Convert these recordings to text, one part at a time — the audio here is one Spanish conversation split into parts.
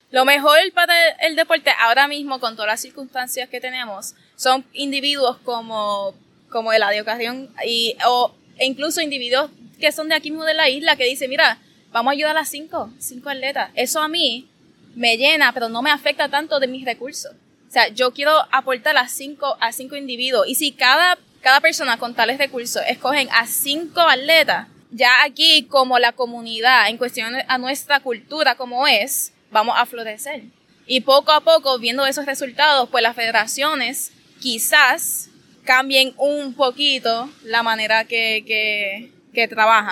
Lo mejor para el deporte ahora mismo, con todas las circunstancias que tenemos, son individuos como Eladio Carrión e incluso individuos que son de aquí mismo de la isla que dicen, mira, vamos a ayudar a 5 atletas. Eso a mí me llena, pero no me afecta tanto de mis recursos. O sea, yo quiero aportar a cinco individuos. Y si cada persona con tales recursos escogen a 5 atletas, ya aquí como la comunidad, en cuestión a nuestra cultura como es, vamos a florecer. Y poco a poco, viendo esos resultados, pues las federaciones quizás cambien un poquito la manera que trabajan.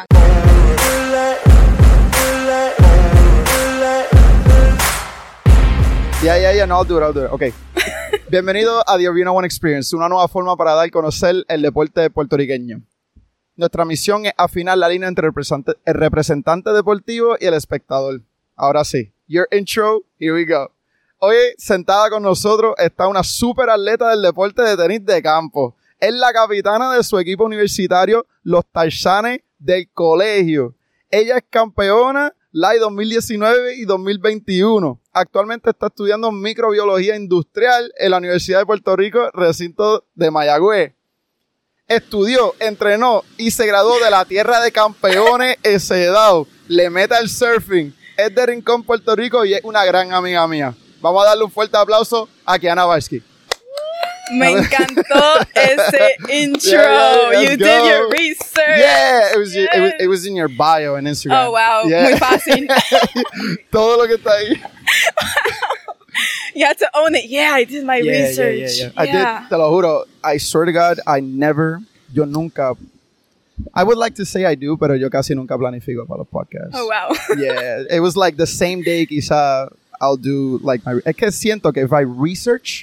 Yeah, no, I'll do it. Okay. Bienvenido a The Arena One Experience, una nueva forma para dar a conocer el deporte puertorriqueño. Nuestra misión es afinar la línea entre el representante deportivo y el espectador. Ahora sí, your intro, here we go. Hoy, sentada con nosotros, está una super atleta del deporte de tenis de campo. Es la capitana de su equipo universitario, los Tarzanes del colegio. Ella es campeona LAI 2019 y 2021. Actualmente está estudiando microbiología industrial en la Universidad de Puerto Rico, recinto de Mayagüez. Estudió, entrenó y se graduó de la tierra de campeones Sedao. Le mete al surfing. Es de Rincón, Puerto Rico y es una gran amiga mía. Vamos a darle un fuerte aplauso a Kiana Barsky. Me encantó ese intro. Yeah, you did your research. Yeah, it was in your bio and Instagram. Oh, wow. Yeah. Muy fácil. Todo lo que está ahí. You had to own it. Yeah, I did my research. Yeah. I did, te lo juro. I swear to God, yo nunca, I would like to say I do, pero yo casi nunca planifico para los podcasts. Oh, wow. Yeah, it was like the same day quizá I'll do like es que siento que if I research,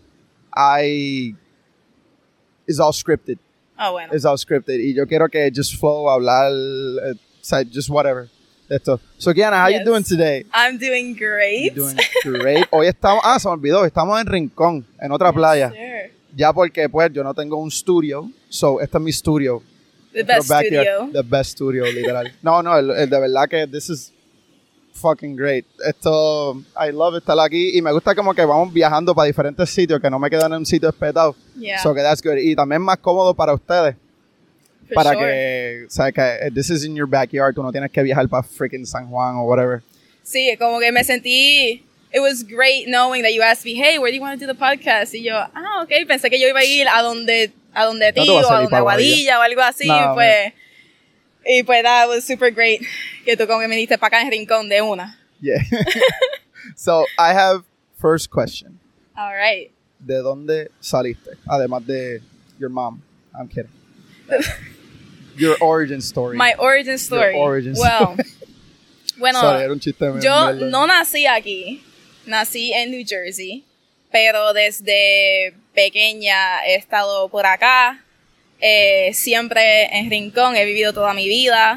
it's all scripted. Oh, bueno. It's all scripted. Y yo quiero que just flow, hablar, just whatever. Esto. So, Kiana, how you doing today? I'm doing great. You're doing great. Hoy estamos, se me olvidó, estamos en Rincón, en otra playa. Sure. Ya porque, pues, yo no tengo un estudio. So, este es mi estudio. The best studio. The best studio, literal. No, el de verdad que this is fucking great. Esto, I love estar aquí y me gusta como que vamos viajando para diferentes sitios, que no me quedan en un sitio espetado. Yeah. So, que that's good. Y también más cómodo para ustedes. For para sure. que, o sea, que this is in your backyard, tú no tienes que viajar para freaking San Juan o whatever. Sí, como que me sentí, it was great knowing that you asked me, hey, where do you want to do the podcast? Y yo, okay, pensé que yo iba a ir a donde tío, a donde Aguadilla o algo así, no, pues, y pues that was super great, que tú como que me diste para acá en Rincón de una. Yeah. So, I have first question. All right. ¿De dónde saliste? Además de your mom. I'm kidding. Your origin story. My origin story. Your origin Well, bueno, sorry, era un chiste yo no nací aquí. Nací en New Jersey, pero desde pequeña he estado por acá. Siempre en Rincón, he vivido toda mi vida.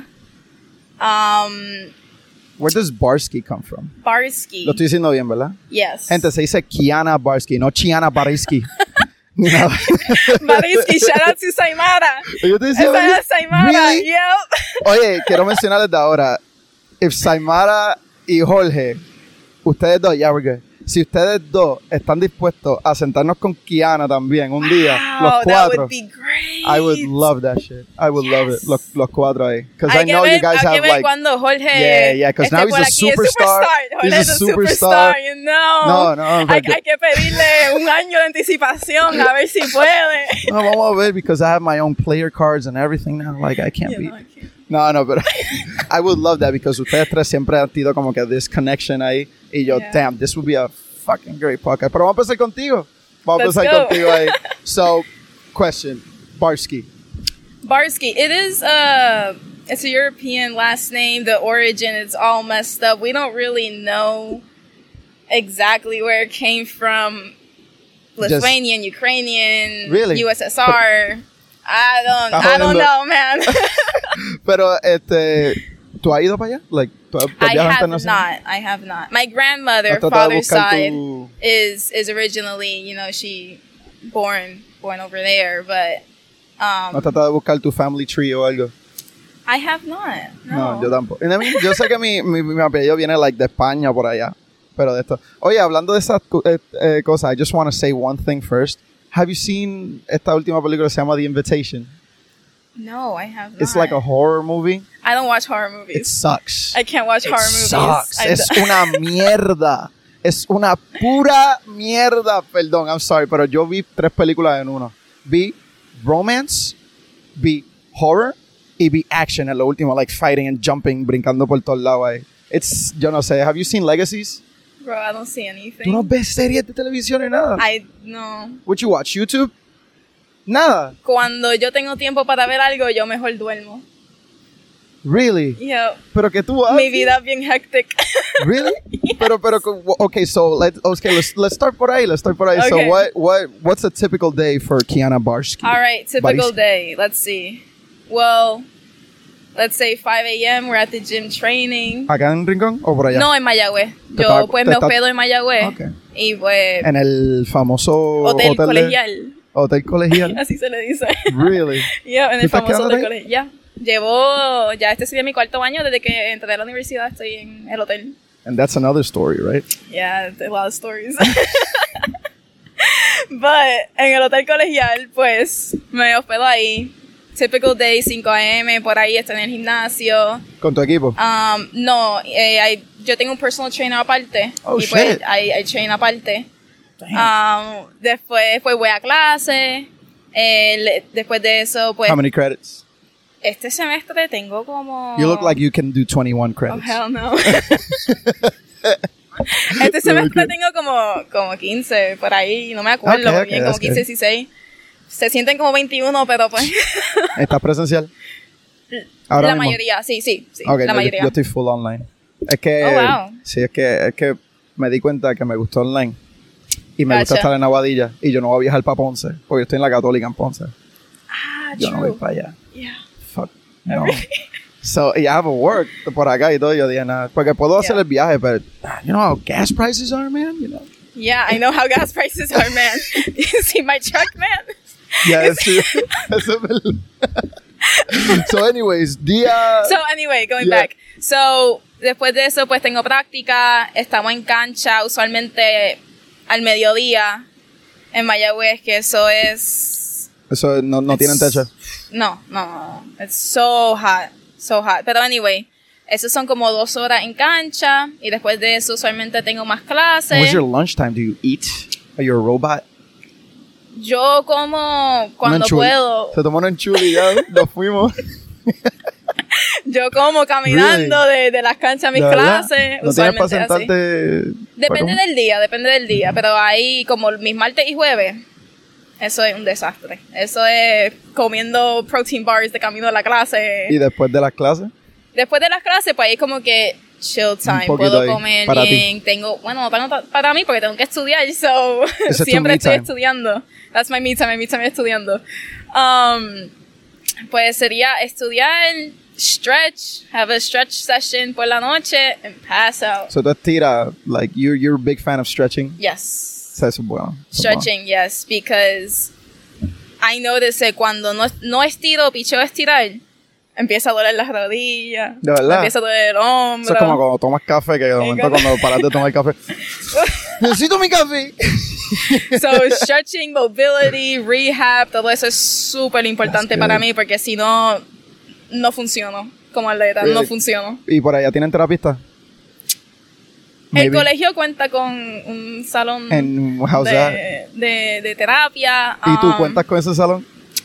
Where does Barsky come from? Barsky. Lo estoy diciendo bien, ¿verdad? Yes. Gente, se dice Kiana Barsky, no Chiana Barsky. Barisky, shout out to Saimara. Yo te decía, Esa es Saimara, really? yep. Oye, quiero mencionar desde ahora, if Saimara y Jorge, ustedes dos, yeah, we're good. Si ustedes dos están dispuestos a sentarnos con Kiana también un día, los cuatro, that would be great. I would love that shit. I would love it. Los cuatro ahí. Because I Hay know que you guys ver, have like... cuando Jorge Yeah, because now he's a superstar. Jorge es a superstar, you know. No. Hay que pedirle un año de anticipación a ver si puede. No, vamos a ver, because I have my own player cards and everything now. Like, I can't be... No, but I would love that, because ustedes tres siempre han tenido como que this connection ahí. Y yo, damn, this would be a fucking great podcast. Pero vamos a empezar contigo. Vamos a empezar contigo ahí. So, question. Barsky. It is it's a European last name. The origin is all messed up. We don't really know exactly where it came from. Lithuanian, Ukrainian, really? USSR. I don't know, man. Pero ¿tú has ido para allá? Like, I have not. My grandmother, father's side, is originally, you know, she born over there, but ¿no has tratado de buscar tu family tree o algo? I have not. No, yo tampoco. Yo sé que mi apellido viene like de España por allá, Pero de esto. Oye, hablando de esas cosas, I just want to say one thing first. Have you seen esta última película que se llama The Invitation? No, I have not. It's like a horror movie. I don't watch horror movies. It sucks. I can't watch horror movies. Sucks. Es una mierda. Es una pura mierda. Perdón, I'm sorry, pero yo vi 3 películas en una. Vi romance, vi horror y vi action en lo último, like fighting and jumping, brincando por todos lados ahí. Yo no sé, have you seen Legacies? Bro, I don't see anything. ¿Tú no ves series de televisión ni nada? No. What you watch, YouTube? Nada. Cuando yo tengo tiempo para ver algo, yo mejor duermo. Really? Yeah. ¿Pero qué tú haces? Mi vida es bien hectic. Really? Yes. Pero, okay, so let's start por ahí. Okay. So what's a typical day for Kiana Barsky? All right, typical day. Let's see. Well, let's say 5 a.m. We're at the gym training. ¿Acá en Rincón o por allá? No, en Mayagüez. Yo pues me hospedo en Mayagüez. Okay. Y pues... En el famoso hotel colegial. Hotel colegial. Así se le dice. Really? Yeah, en el famoso hotel ahí? colegial. Yeah. Ya este sería mi 4º año desde que entré a la universidad, estoy en el hotel. And that's another story, right? Yeah, a lot of stories. But en el hotel colegial, pues, me hospedo ahí. Typical day, 5 a.m., por ahí estoy en el gimnasio. ¿Con tu equipo? No, yo tengo un personal trainer aparte. Oh, y pues shit. hay train aparte. Después voy a clase. Después de eso, pues... How many credits? Este semestre tengo como... You look like you can do 21 credits. Oh, hell no. Este semestre tengo como 15 por ahí, no me acuerdo muy bien, como 15, 16. Se sienten como 21, pero pues... ¿Estás presencial? Ahora la mismo. mayoría, sí, Okay, la mayoría. Yo estoy full online. Es que... Oh, wow. Sí, es que me di cuenta que me gustó online. Y me gusta estar en Aguadilla. Y yo no voy a viajar para Ponce, porque yo estoy en la Católica en Ponce. Yo no voy para allá. Yeah. Fuck, no. So, I have a work por acá y todo. Yo dije, nada, porque puedo hacer el viaje, pero you know how gas prices are, man? You know? Yeah, I know how gas prices are, man. You see my truck, man? Yeah, that's true. Eso es verdad. So, anyways, going back. So, después de eso, pues tengo práctica. Estamos en cancha, usualmente al mediodía en Mayagüez, que eso es... Eso no tienen techo. No. It's so hot. Pero anyway, esos son como 2 horas en cancha. Y después de eso, usualmente tengo más clases. What's your lunchtime? Do you eat? Are you a robot? Yo como cuando puedo. Se tomó un enchuli y ya nos fuimos. Yo como caminando de las canchas a mis clases. ¿No tienes para sentarte? Depende del día. Pero ahí, como mis martes y jueves, eso es un desastre. Eso es comiendo protein bars de camino a la clase. ¿Y después de las clases? Después de las clases, pues ahí es como que chill time. Puedo comer bien. Tengo, bueno, para mí, porque tengo que estudiar. So, siempre estoy estudiando. That's my me time. My me time es estudiando. Pues sería estudiar, stretch, have a stretch session por la noche, and pass out. So tú estiras, like, you're a big fan of stretching? Yes. Eso es bueno. Stretching, yes, because I notice que cuando no estiro, picheo estirar, empieza a doler las rodillas. ¿De verdad? Empieza a doler el hombro. Eso es como cuando tomas café, que de momento cuando paras de tomar café, necesito mi café. So, stretching, mobility, rehab, todo eso es súper importante para mí, porque si no funciono como atleta, no funciono. ¿Y por allá tienen terapista? El colegio cuenta con un salón de terapia. ¿Y tú cuentas con ese salón?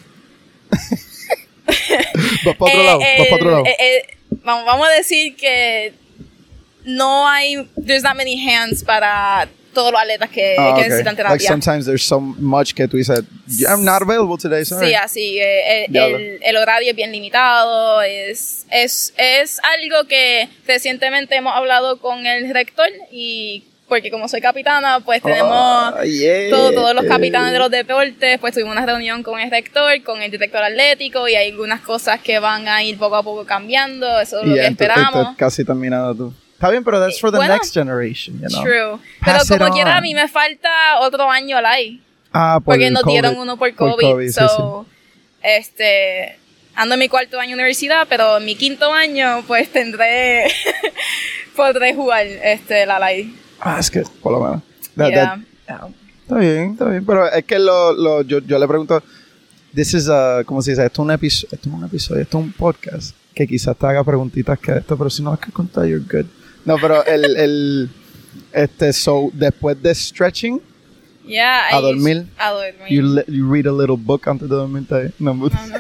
Vas para otro lado. Vamos a decir que no hay, there's not many hands para todos los atletas que necesitan terapia. Like sometimes there's so much que tú dices, I'm not available today, sorry. Sí, así, el horario es bien limitado, es algo que recientemente hemos hablado con el rector y porque como soy capitana, pues tenemos todos los capitanes de los deportes, pues tuvimos una reunión con el rector, con el director atlético y hay algunas cosas que van a ir poco a poco cambiando, eso es lo que esperamos. Casi terminado tú. Está bien, pero that's for the next generation, you know. True. Pero como quiera, a mí me falta otro año al ahí. Porque nos dieron uno por COVID. So, sí. Ando en mi 4º año de universidad, pero en mi 5º año, pues podré jugar la LAI. Es que, por lo menos. Yeah. Está bien. Pero es que yo le pregunto, ¿cómo se dice? Esto es un episodio, esto es un podcast que quizás te haga preguntitas que esto, pero si no es que contar, you're good. No, pero so, después de stretching, Yeah, a dormir. You read a little book antes de dormir. No.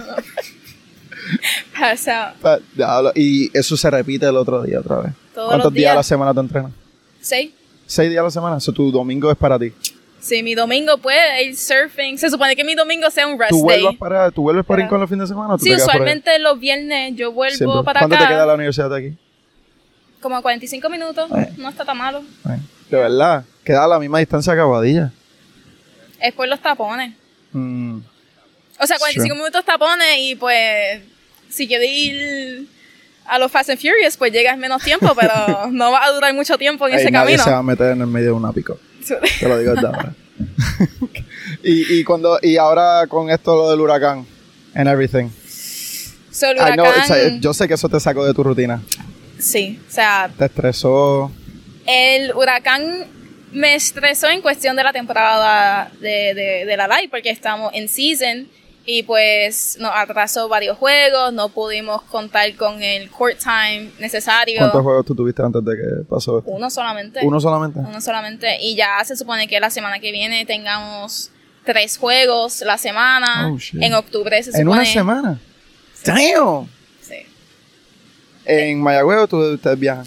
Pass out. Y eso se repite el otro día otra vez. ¿Cuántos días a la semana te entrenas? 6. 6 días a la semana. So, tu domingo es para ti. Sí, mi domingo pues ir surfing. Se supone que mi domingo sea un rest ¿Tú day. vuelves para Rincón los fines de semana? ¿O tú Sí, te quedas por ahí? usualmente los viernes yo vuelvo Siempre. para ¿Cuánto acá. te queda la universidad de aquí? Como a 45 minutos. No está tan malo. De verdad, queda a la misma distancia que Aguadilla. Es por los tapones. O sea, 45 minutos tapones y pues si quieres ir a los Fast and Furious, pues llegas menos tiempo, pero no va a durar mucho tiempo en ese nadie camino. se va a meter en el medio de una pico. Te lo digo desde ahora. y ahora con esto lo del huracán and everything. So, el huracán, Yo sé que eso te sacó de tu rutina. sí, o sea, Te estresó. el huracán me estresó en cuestión de la temporada de la live, porque estamos en season y pues nos atrasó varios juegos, no pudimos contar con el court time necesario. ¿Cuántos juegos tú tuviste antes de que pasó esto? Uno solamente. ¿Uno solamente? Uno solamente. Y ya se supone que la semana que viene tengamos 3 juegos la semana. Oh, shit. En octubre se supone. ¿En una semana? ¡Damn! Sí. ¿En Mayagüez o ustedes viajan?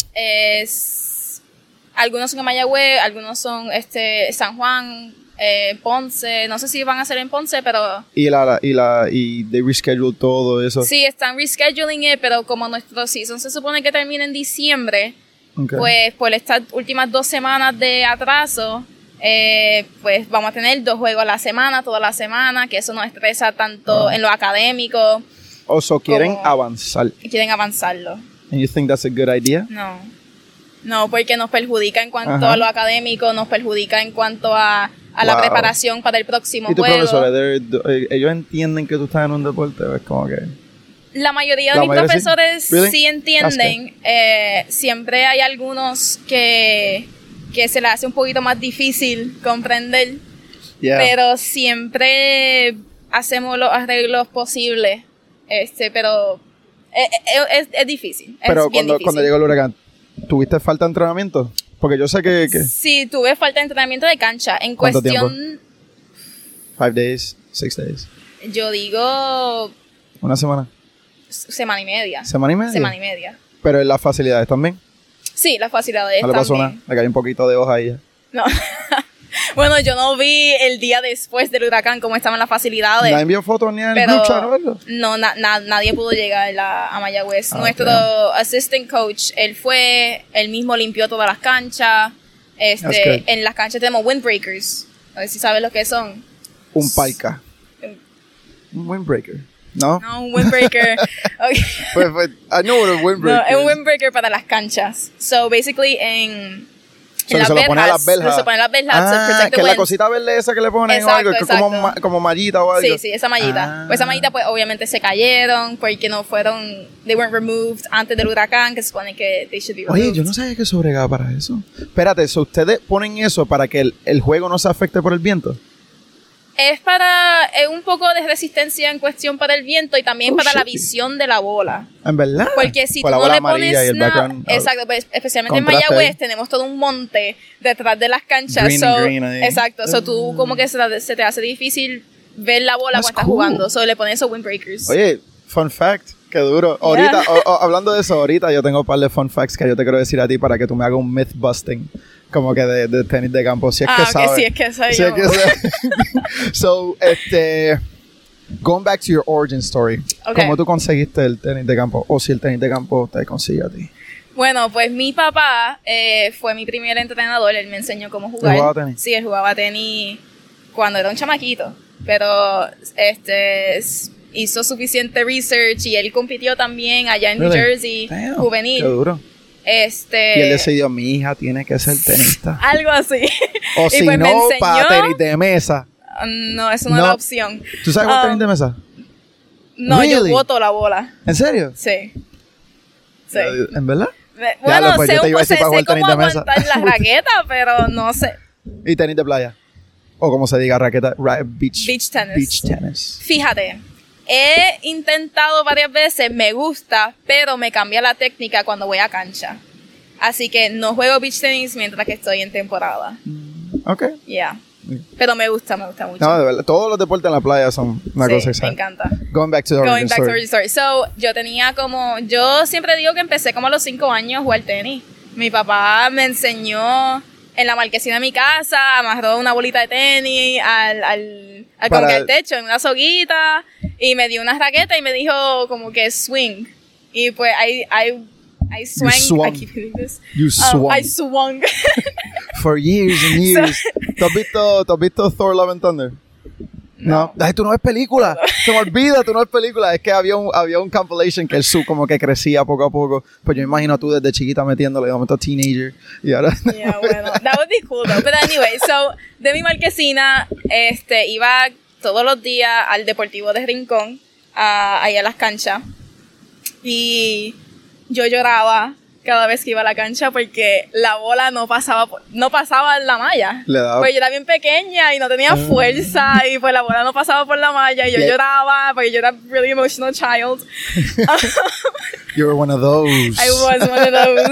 Algunos son en Mayagüez, algunos son San Juan, Ponce. No sé si van a ser en Ponce, pero Y they reschedule todo eso. sí, están rescheduling it, pero como nuestro season se supone que termina en diciembre, Okay. pues por estas últimas 2 semanas de atraso, pues vamos a tener 2 juegos a la semana, toda la semana, que eso nos estresa tanto en lo académico. O so quieren como- avanzar. Y quieren avanzarlo. And you think that's a good idea? No, porque nos perjudica en cuanto Ajá. a lo académico, nos perjudica en cuanto a la Wow. preparación para el próximo ¿Y tus juego. profesores, ellos entienden que tú estás en un deporte? Es como que... La mayoría de ¿La mis mayoría sí? profesores Really? sí entienden. Siempre hay algunos que se les hace un poquito más difícil comprender, Yeah. pero siempre hacemos los arreglos posibles. Pero es difícil. Pero es bien cuando difícil. llegó el huracán, ¿tuviste falta de entrenamiento? Porque yo sé que Sí, tuve falta de entrenamiento de cancha. En ¿Cuánto cuestión, 5 days, 6 days, yo digo una semana, semana y media. semana y media. Semana y media. Pero en las facilidades también. Sí, las facilidades No le pasó también. nada, le cayó un poquito de hoja ahí ya. No. Bueno, yo no vi el día después del huracán cómo estaban las facilidades. ¿No envió fotos ni en el Pero group chat o algo? no, nadie pudo llegar a Mayagüez. Nuestro damn. assistant coach, él mismo limpió todas las canchas. That's good. En las canchas tenemos windbreakers. A ver si sabes lo que son. Un palca. Un windbreaker. ¿No? No, un windbreaker. Okay. Pues, I know what a windbreaker No, es un is. windbreaker para las canchas. So, basically, en So, las se lo pone a las verjas. Se pone a las verjas to protect the que la wind. cosita verde esa que le ponen o Exacto, algo, que es como, exacto. como mallita o algo. Sí, esa mallita. Ah. Pues esa mallita, pues obviamente se cayeron porque no fueron, they weren't removed antes del huracán, que se supone que they should be removed. Oye, yo no sabía que eso bregaba para eso. Espérate, so, ¿ustedes ponen eso para que el juego no se afecte por el viento? Es un poco de resistencia en cuestión para el viento y también Oh, para la shit. visión de la bola. ¿En verdad? Porque si Con tú la no bola le amarilla pones y el nada, background, exacto, pues, especialmente en contraste Mayagüez ahí. tenemos todo un monte detrás de las canchas. Green So, and green ahí. exacto, so tú como que se te hace difícil ver la bola That's cuando estás cool. jugando. So le pones esos windbreakers. Oye, fun fact, qué duro. Yeah. Ahorita, hablando de eso, ahorita yo tengo un par de fun facts que yo te quiero decir a ti para que tú me hagas un myth busting, como que de tenis de campo, si es que ok, sabes. sí, es que soy Si yo. es que sabes. So, going back to your origin story, Ok. ¿cómo tú conseguiste el tenis de campo? O si el tenis de campo te consigue a ti. Bueno, pues mi papá fue mi primer entrenador, él me enseñó cómo jugar. ¿Jugaba tenis? Sí, él jugaba tenis cuando era un chamaquito, pero hizo suficiente research y él compitió también allá en New Really? Jersey, Damn, juvenil. Qué duro. Y él decidió, mi hija tiene que ser tenista. Algo así. O Y si pues me no, enseñó- para tenis de mesa. No, eso no, No. es la opción. ¿Tú sabes jugar Um, tenis de mesa? No, Really? yo boto la bola. ¿En serio? Sí. Sí. ¿En verdad? Bueno, pues, sé, yo te iba a decir sé para jugar cómo tenis de mesa. aguantar la raqueta, pero no sé. ¿Y tenis de playa? O como se diga, raqueta, beach Beach Beach tennis. tennis. Fíjate, he intentado varias veces, me gusta, pero me cambia la técnica cuando voy a cancha. Así que no juego beach tennis mientras que estoy en temporada. Ok. Yeah. Pero me gusta mucho. No, de verdad, todos los deportes en la playa son una cosa Me excelente. encanta. Going back to the origin Going back to story. the story. So, yo siempre digo que empecé como a los 5 años a jugar tenis. Mi papá me enseñó en la marquesina de mi casa, amarró una bolita de tenis como que al techo, en una soguita, y me dio una raqueta y me dijo como que swing. Y pues I swung. I keep hitting this. You swung. I swung. For years and years. ¿Tú has visto Thor Love and Thunder? No. Ay, tú no ves película. Se me olvida, tú no ves película. Es que había un compilation que el como que crecía poco a poco. Pues yo me imagino tú desde chiquita metiéndole, de momento teenager. Y ahora. Yeah, bueno, that would be cool though. But anyway, so, de mi marquesina, iba todos los días al Deportivo de Rincón, ahí a las canchas. Y yo lloraba cada vez que iba a la cancha porque la bola no pasaba en la malla. Pues yo era bien pequeña y no tenía fuerza y pues la bola no pasaba por la malla y yo lloraba porque yo era really emotional child. You were one of those. I was one of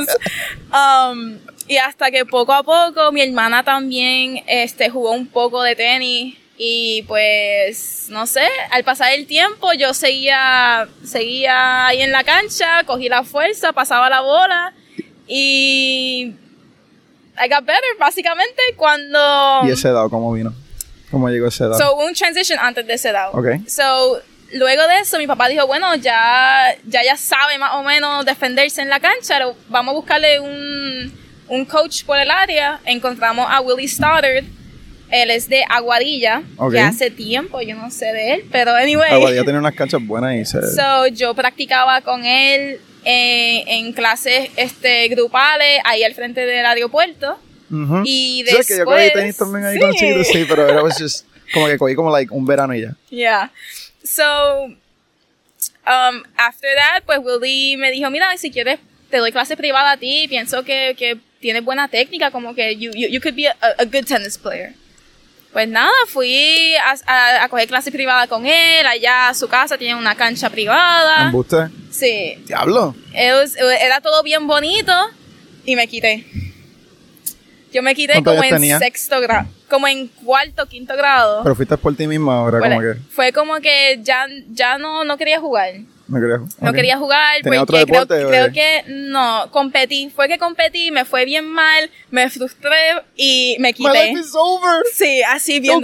those. Y hasta que poco a poco mi hermana también jugó un poco de tenis. Y pues, no sé, al pasar el tiempo yo seguía ahí en la cancha, cogí la fuerza, pasaba la bola y I got better, básicamente, cuando... ¿Y ese dado cómo vino? ¿Cómo llegó ese dado? So, un transition antes de ese dado. Okay. So, luego de eso, mi papá dijo, bueno, ya sabe más o menos defenderse en la cancha, vamos a buscarle un coach por el área. Encontramos a Willie Stoddard. Él es de Aguadilla, que hace tiempo, yo no sé de él, pero anyway. Aguadilla tenía unas canchas buenas y So, yo practicaba con él en clases grupales, ahí al frente del aeropuerto. Uh-huh. Y después... Sí, que yo cogí tenis también ahí con chiquito, sí, pero era just, como que cogí como un verano y ya. Yeah. So, after that, pues Willie me dijo, mira, si quieres, te doy clase privada a ti, pienso que tienes buena técnica, como que you could be a good tennis player. Pues nada, fui a coger clase privada con él, allá a su casa tiene una cancha privada. ¿Embuste? Sí. ¿Diablo? Era todo bien bonito y me quité. Yo me quité como en sexto grado, como en cuarto, quinto grado. ¿Pero fuiste por ti misma ahora? Bueno, como que... Fue como que ya no quería jugar. No quería jugar porque otro deporte, creo que no, competí, me fue bien mal, me frustré y me quité. My life is over. Sí, así bien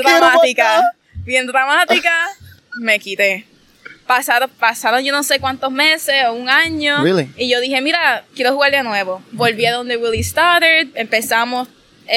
dramática, me quité. Pasaron yo no sé cuántos meses o un año. Really? Y yo dije, mira, quiero jugar de nuevo. Volví a donde Willie Stoddard, empezamos,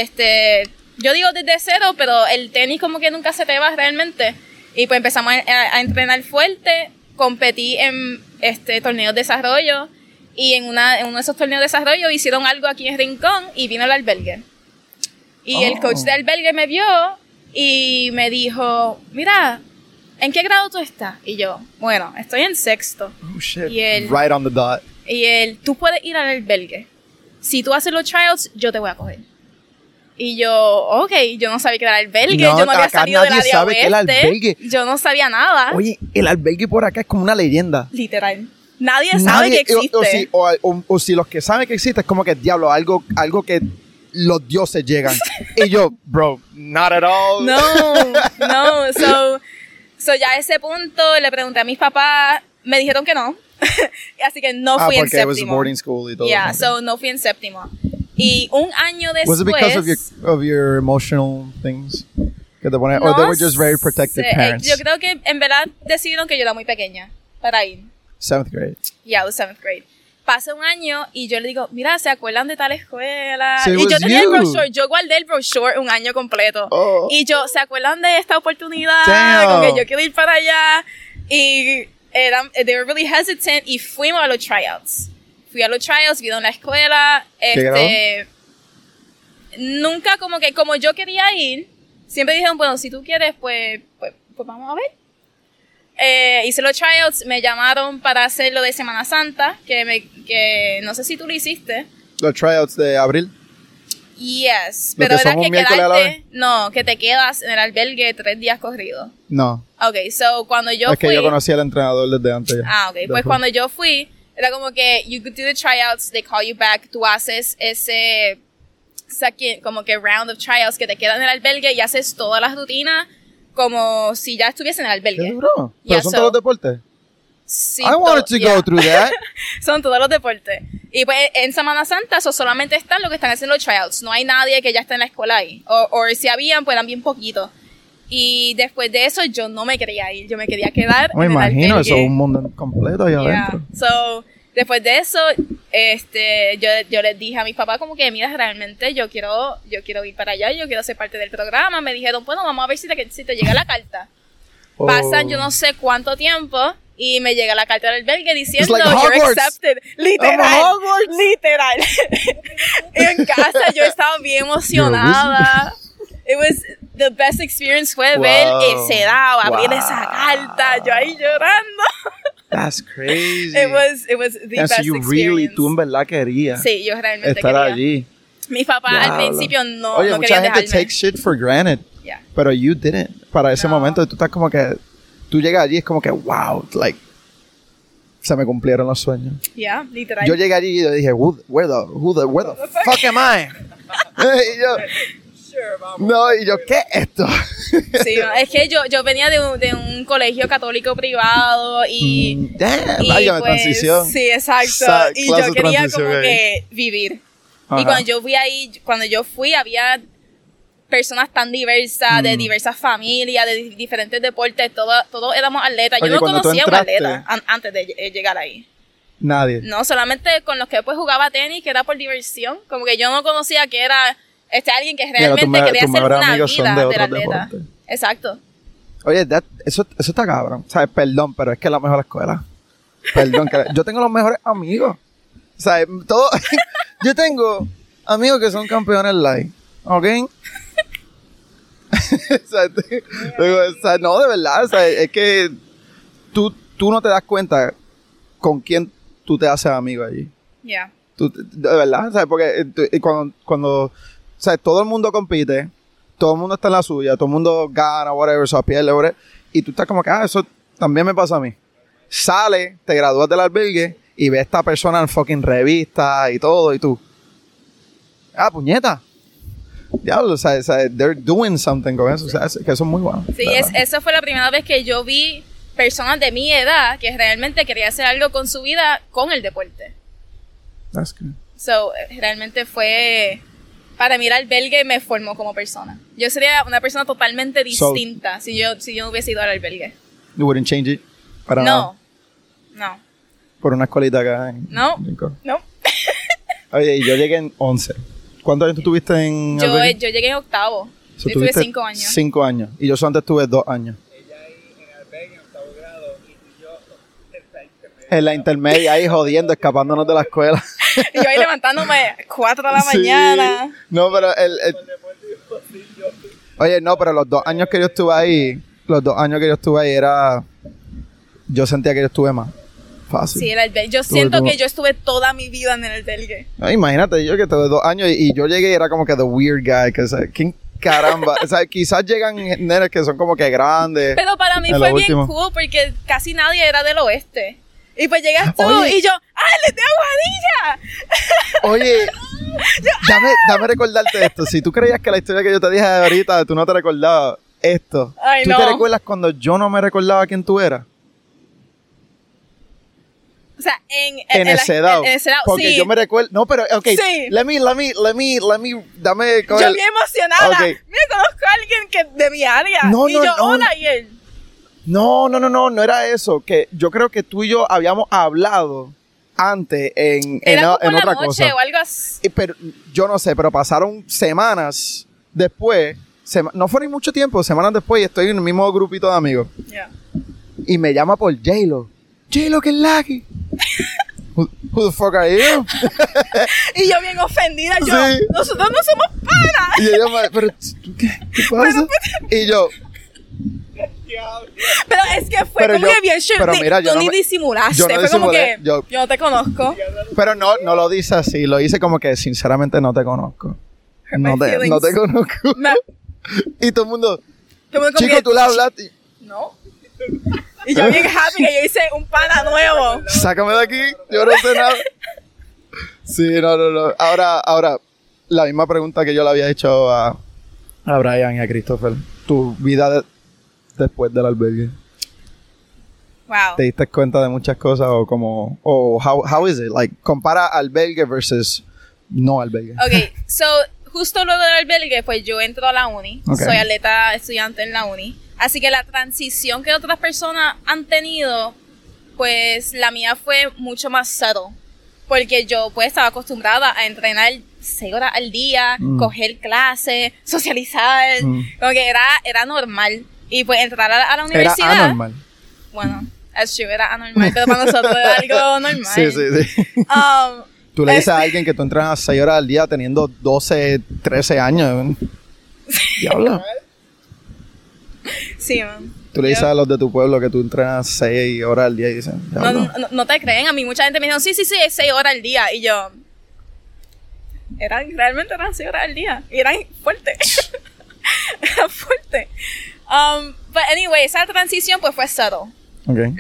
yo digo desde cero, pero el tenis como que nunca se te va realmente. Y pues empezamos a entrenar fuerte. Competí en torneos de desarrollo y en uno de esos torneos de desarrollo hicieron algo aquí en Rincón y vino el albergue. Y el coach del albergue me vio y me dijo, mira, ¿en qué grado tú estás? Y yo, bueno, estoy en sexto. Oh, shit. Y él, right on the dot. Y él, tú puedes ir al albergue. Si tú haces los tryouts, yo te voy a coger. Y yo, okay, yo no sabía que era el albergue, yo no había salido de la Oeste, yo no sabía nada. Oye, el albergue por acá es como una leyenda. Literal. Nadie sabe que existe. O si los que saben que existe es como que, diablo, algo que los dioses llegan. Y yo, bro, not at all. No. So ya a ese punto le pregunté a mis papás, me dijeron que no. Así que no fui en séptimo. Porque was boarding school y todo. Yeah, so no fui en séptimo. Y un año después... Was it because of your emotional things? Que te ponen, or they were just very protective parents? Yo creo que en verdad decidieron que yo era muy pequeña para ir. 7th grade. Yeah, the 7th grade. Pasa un año y yo le digo, mira, ¿se acuerdan de tal escuela? So y yo tenía el brochure, yo guardé el brochure un año completo. Oh. Y yo, ¿se acuerdan de esta oportunidad? Damn. Con que yo quiero ir para allá. Y they were really hesitant y fuimos a los tryouts. Fui a los tryouts, vi en la escuela. Nunca como yo quería ir, siempre dijeron, bueno, si tú quieres, pues vamos a ver. hice los tryouts, me llamaron para hacer lo de Semana Santa, que no sé si tú lo hiciste. Los tryouts de abril. Yes, ¿Lo pero que era son un que miércoles a la vez? no, que te quedas en el albergue 3 días corridos. No. Ok, so cuando yo Es fui... que yo conocí al entrenador desde antes ya. Ok, pues cuando yo fui, era como que you could do the tryouts, they call you back, tú haces ese como que round of tryouts que te quedan en el albergue y haces todas las rutinas como si ya estuviese en el albergue. ¿Qué duro? ¿Pero Yeah, son so- todos los deportes? Sí, I wanted to yeah. go through that. Son todos los deportes. Y pues en Semana Santa eso solamente están los que están haciendo los tryouts. No hay nadie que ya está en la escuela ahí. O si habían, pues eran bien poquitos. Y después de eso yo no me quería ir. Yo me quería quedar Me en imagino, el eso es un mundo completo ahí Yeah. adentro. So, después de eso, yo les dije a mis papás como que, mira, realmente yo quiero ir para allá, yo quiero ser parte del programa. Me dijeron, bueno, vamos a ver si te llega la carta. Oh. Pasan yo no sé cuánto tiempo y me llega la carta del albergue diciendo, It's like you're Hogwarts. accepted. Literal. Hogwarts. Literal. En casa yo estaba bien emocionada. It was the best experience fue ver ese dado, abrir esa carta, yo ahí llorando. That's crazy. It was the And best so you experience. really, tú en verdad querías Sí, yo realmente estar quería. allí. Mis papás al Diablo. principio no Oye, querían mucha gente dejarme. takes shit for granted, Yeah. pero you didn't. Para ese No. momento tú estás como que, tú llegas allí es como que, wow, like, se me cumplieron los sueños. Yeah, literal. Yo llegué allí y yo dije, where the fuck am I? Y yo, no, y yo, ¿qué es esto? Sí, no, es que yo venía de un colegio católico privado y... Damn, y válgame, pues, transición. Sí, exacto. Esa Y clase yo de quería transición como ahí. que vivir. Ajá. Y cuando yo fui, había personas tan diversas, de diversas familias, de diferentes deportes, todos éramos atletas. Oye, yo no cuando tú conocía a un entraste- atleta antes de llegar ahí. Nadie. No, solamente con los que después jugaba tenis, que era por diversión. Como que yo no conocía que era alguien que Claro, realmente quería tus hacer mejores una amigos son vida de del otros atleta. deportes. Exacto. Oye, eso está cabrón. ¿Sabes? Perdón, pero es que es la mejor escuela. Perdón, yo tengo los mejores amigos. ¿Sabes? Yo tengo amigos que son campeones live. ¿Ok? O sea, no, de verdad. O sea, es que tú no te das cuenta con quién tú te haces amigo allí. Yeah. De verdad, ¿sabes? Porque cuando o sea, todo el mundo compite, todo el mundo está en la suya, todo el mundo gana, whatever, se pierde, whatever, y tú estás como que, eso también me pasa a mí. Sale, te gradúas del albergue y ves a esta persona en fucking revista y todo, y tú, puñeta. Diablo, o sea, they're doing something con eso, o sea, que eso es muy bueno. Sí, esa fue la primera vez que yo vi personas de mi edad que realmente querían hacer algo con su vida con el deporte. That's good. So, realmente fue... Para mí el albergue me formó como persona. Yo sería una persona totalmente distinta si yo no hubiese ido al albergue. You wouldn't change it para nada. No. Por una escuelita acá en No. Rincón. No. Oye, y yo llegué en 11. ¿Cuántos años tú tuviste en Yo albergue? llegué en octavo. So, Yo tuve tuviste 5 años. 5 años. Y yo solamente tuve 2 años. Ella ahí en el albergue, en octavo grado, y yo en la intermedia. En la intermedia, ahí jodiendo, escapándonos de la escuela. Y yo ahí levantándome 4 de la Sí. mañana. No, pero Oye, no, pero los 2 años que yo estuve ahí, era... Yo sentía que yo estuve más fácil. Sí, el albergue. Yo siento que yo estuve toda mi vida en el albergue. No, imagínate, yo que tuve 2 años y yo llegué y era como que the weird guy. Que, o sea, ¿quién caramba? O sea, quizás llegan nenes que son como que grandes. Pero para mí en fue lo bien último. cool porque casi nadie era del oeste. Y pues llegas tú Oye. y yo, ¡les de Aguadilla! Oye, dame recordarte esto. Si tú creías que la historia que yo te dije ahorita, tú no te recordabas esto. Ay, ¿Tú no. te recuerdas cuando yo no me recordaba quién tú eras? O sea, En ese dado. En ese dado, Porque sí. yo me recuerdo... No, pero, ok. Sí. Let me, dame... Yo bien emocionada. Ok. Me conozco a alguien que de mi área. No, y no, yo, no. hola, y él. No era eso. Que yo creo que tú y yo habíamos hablado antes en Era como en la otra noche cosa. o algo así. Pero yo no sé, pero pasaron semanas después, no fue ni mucho tiempo, semanas después, y estoy en el mismo grupito de amigos. Yeah. Y me llama por J-Lo. J-Lo, ¿qué es Lucky? Who the fuck are you? Y yo bien ofendida, yo, Sí. nosotros no somos panas. Y ella me, pero, ¿qué pasa? Y yo, Pero es que fue Pero como yo- que bien pero mira, yo tú no ni me- disimulaste. yo no fue como disimulé, que yo- yo no te conozco. Pero no lo dice así, lo dice como que sinceramente no te conozco. No my te feelings. conozco. Me- Y todo el mundo, como que- chico, tú le hablaste. No. Y yo bien happy que yo hice un pana nuevo. Sácame de aquí, yo no sé nada. Sí, no. Ahora, la misma pregunta que yo le había hecho a Brian y a Christopher. Tu vida después del albergue. Wow. ¿Te diste cuenta de muchas cosas how is it? Like, compara albergue versus no albergue. Ok, so, justo luego del albergue, pues yo entro a la uni. Ok. Soy atleta estudiante en la uni. Así que la transición que otras personas han tenido, pues la mía fue mucho más subtle. Porque yo pues estaba acostumbrada a entrenar 6 horas al día, coger clases, socializar. Como que era normal. Y pues entrar a la Era universidad. anormal. Bueno, that's true, era anormal, pero para nosotros era algo normal. Sí. Tú le dices a alguien que tú entrenas 6 horas al día teniendo 12, 13 años. Diablo. Sí, man. Tú le dices a los de tu pueblo que tú entrenas 6 horas al día y dicen, diablo. No te creen, a mí mucha gente me dijo, sí, es 6 horas al día. Y yo, realmente eran 6 horas al día. Y eran fuertes. Eran fuertes. But anyway, esa transición pues fue subtle. Okay.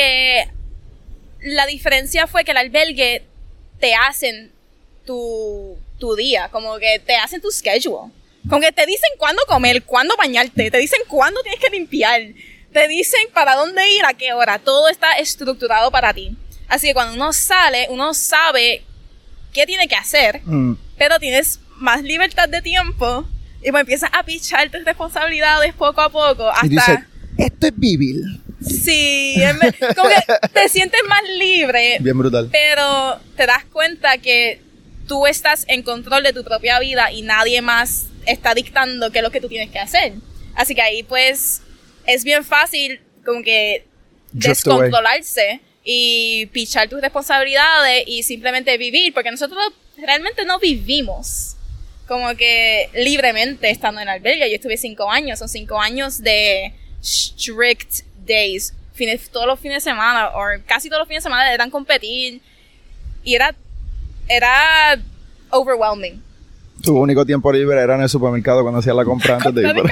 La diferencia fue que el albergue te hacen tu día, como que te hacen tu schedule. Como que te dicen cuándo comer, cuándo bañarte, te dicen cuándo tienes que limpiar, te dicen para dónde ir, a qué hora, todo está estructurado para ti. Así que cuando uno sale, uno sabe qué tiene que hacer, pero tienes más libertad de tiempo y pues empiezas a pichar tus responsabilidades poco a poco hasta... Y dices, esto es vivir. Sí, como que te sientes más libre, Bien brutal. pero te das cuenta que tú estás en control de tu propia vida y nadie más está dictando qué es lo que tú tienes que hacer. Así que ahí pues es bien fácil como que Drift away. descontrolarse y pichar tus responsabilidades y simplemente vivir, porque nosotros realmente no vivimos como que libremente estando en albergue. Yo estuve 5 años, son 5 años de strict days, todos los fines de semana, o casi todos los fines de semana eran competir y era overwhelming. Tu único tiempo libre era en el supermercado cuando hacías la compra antes de ir para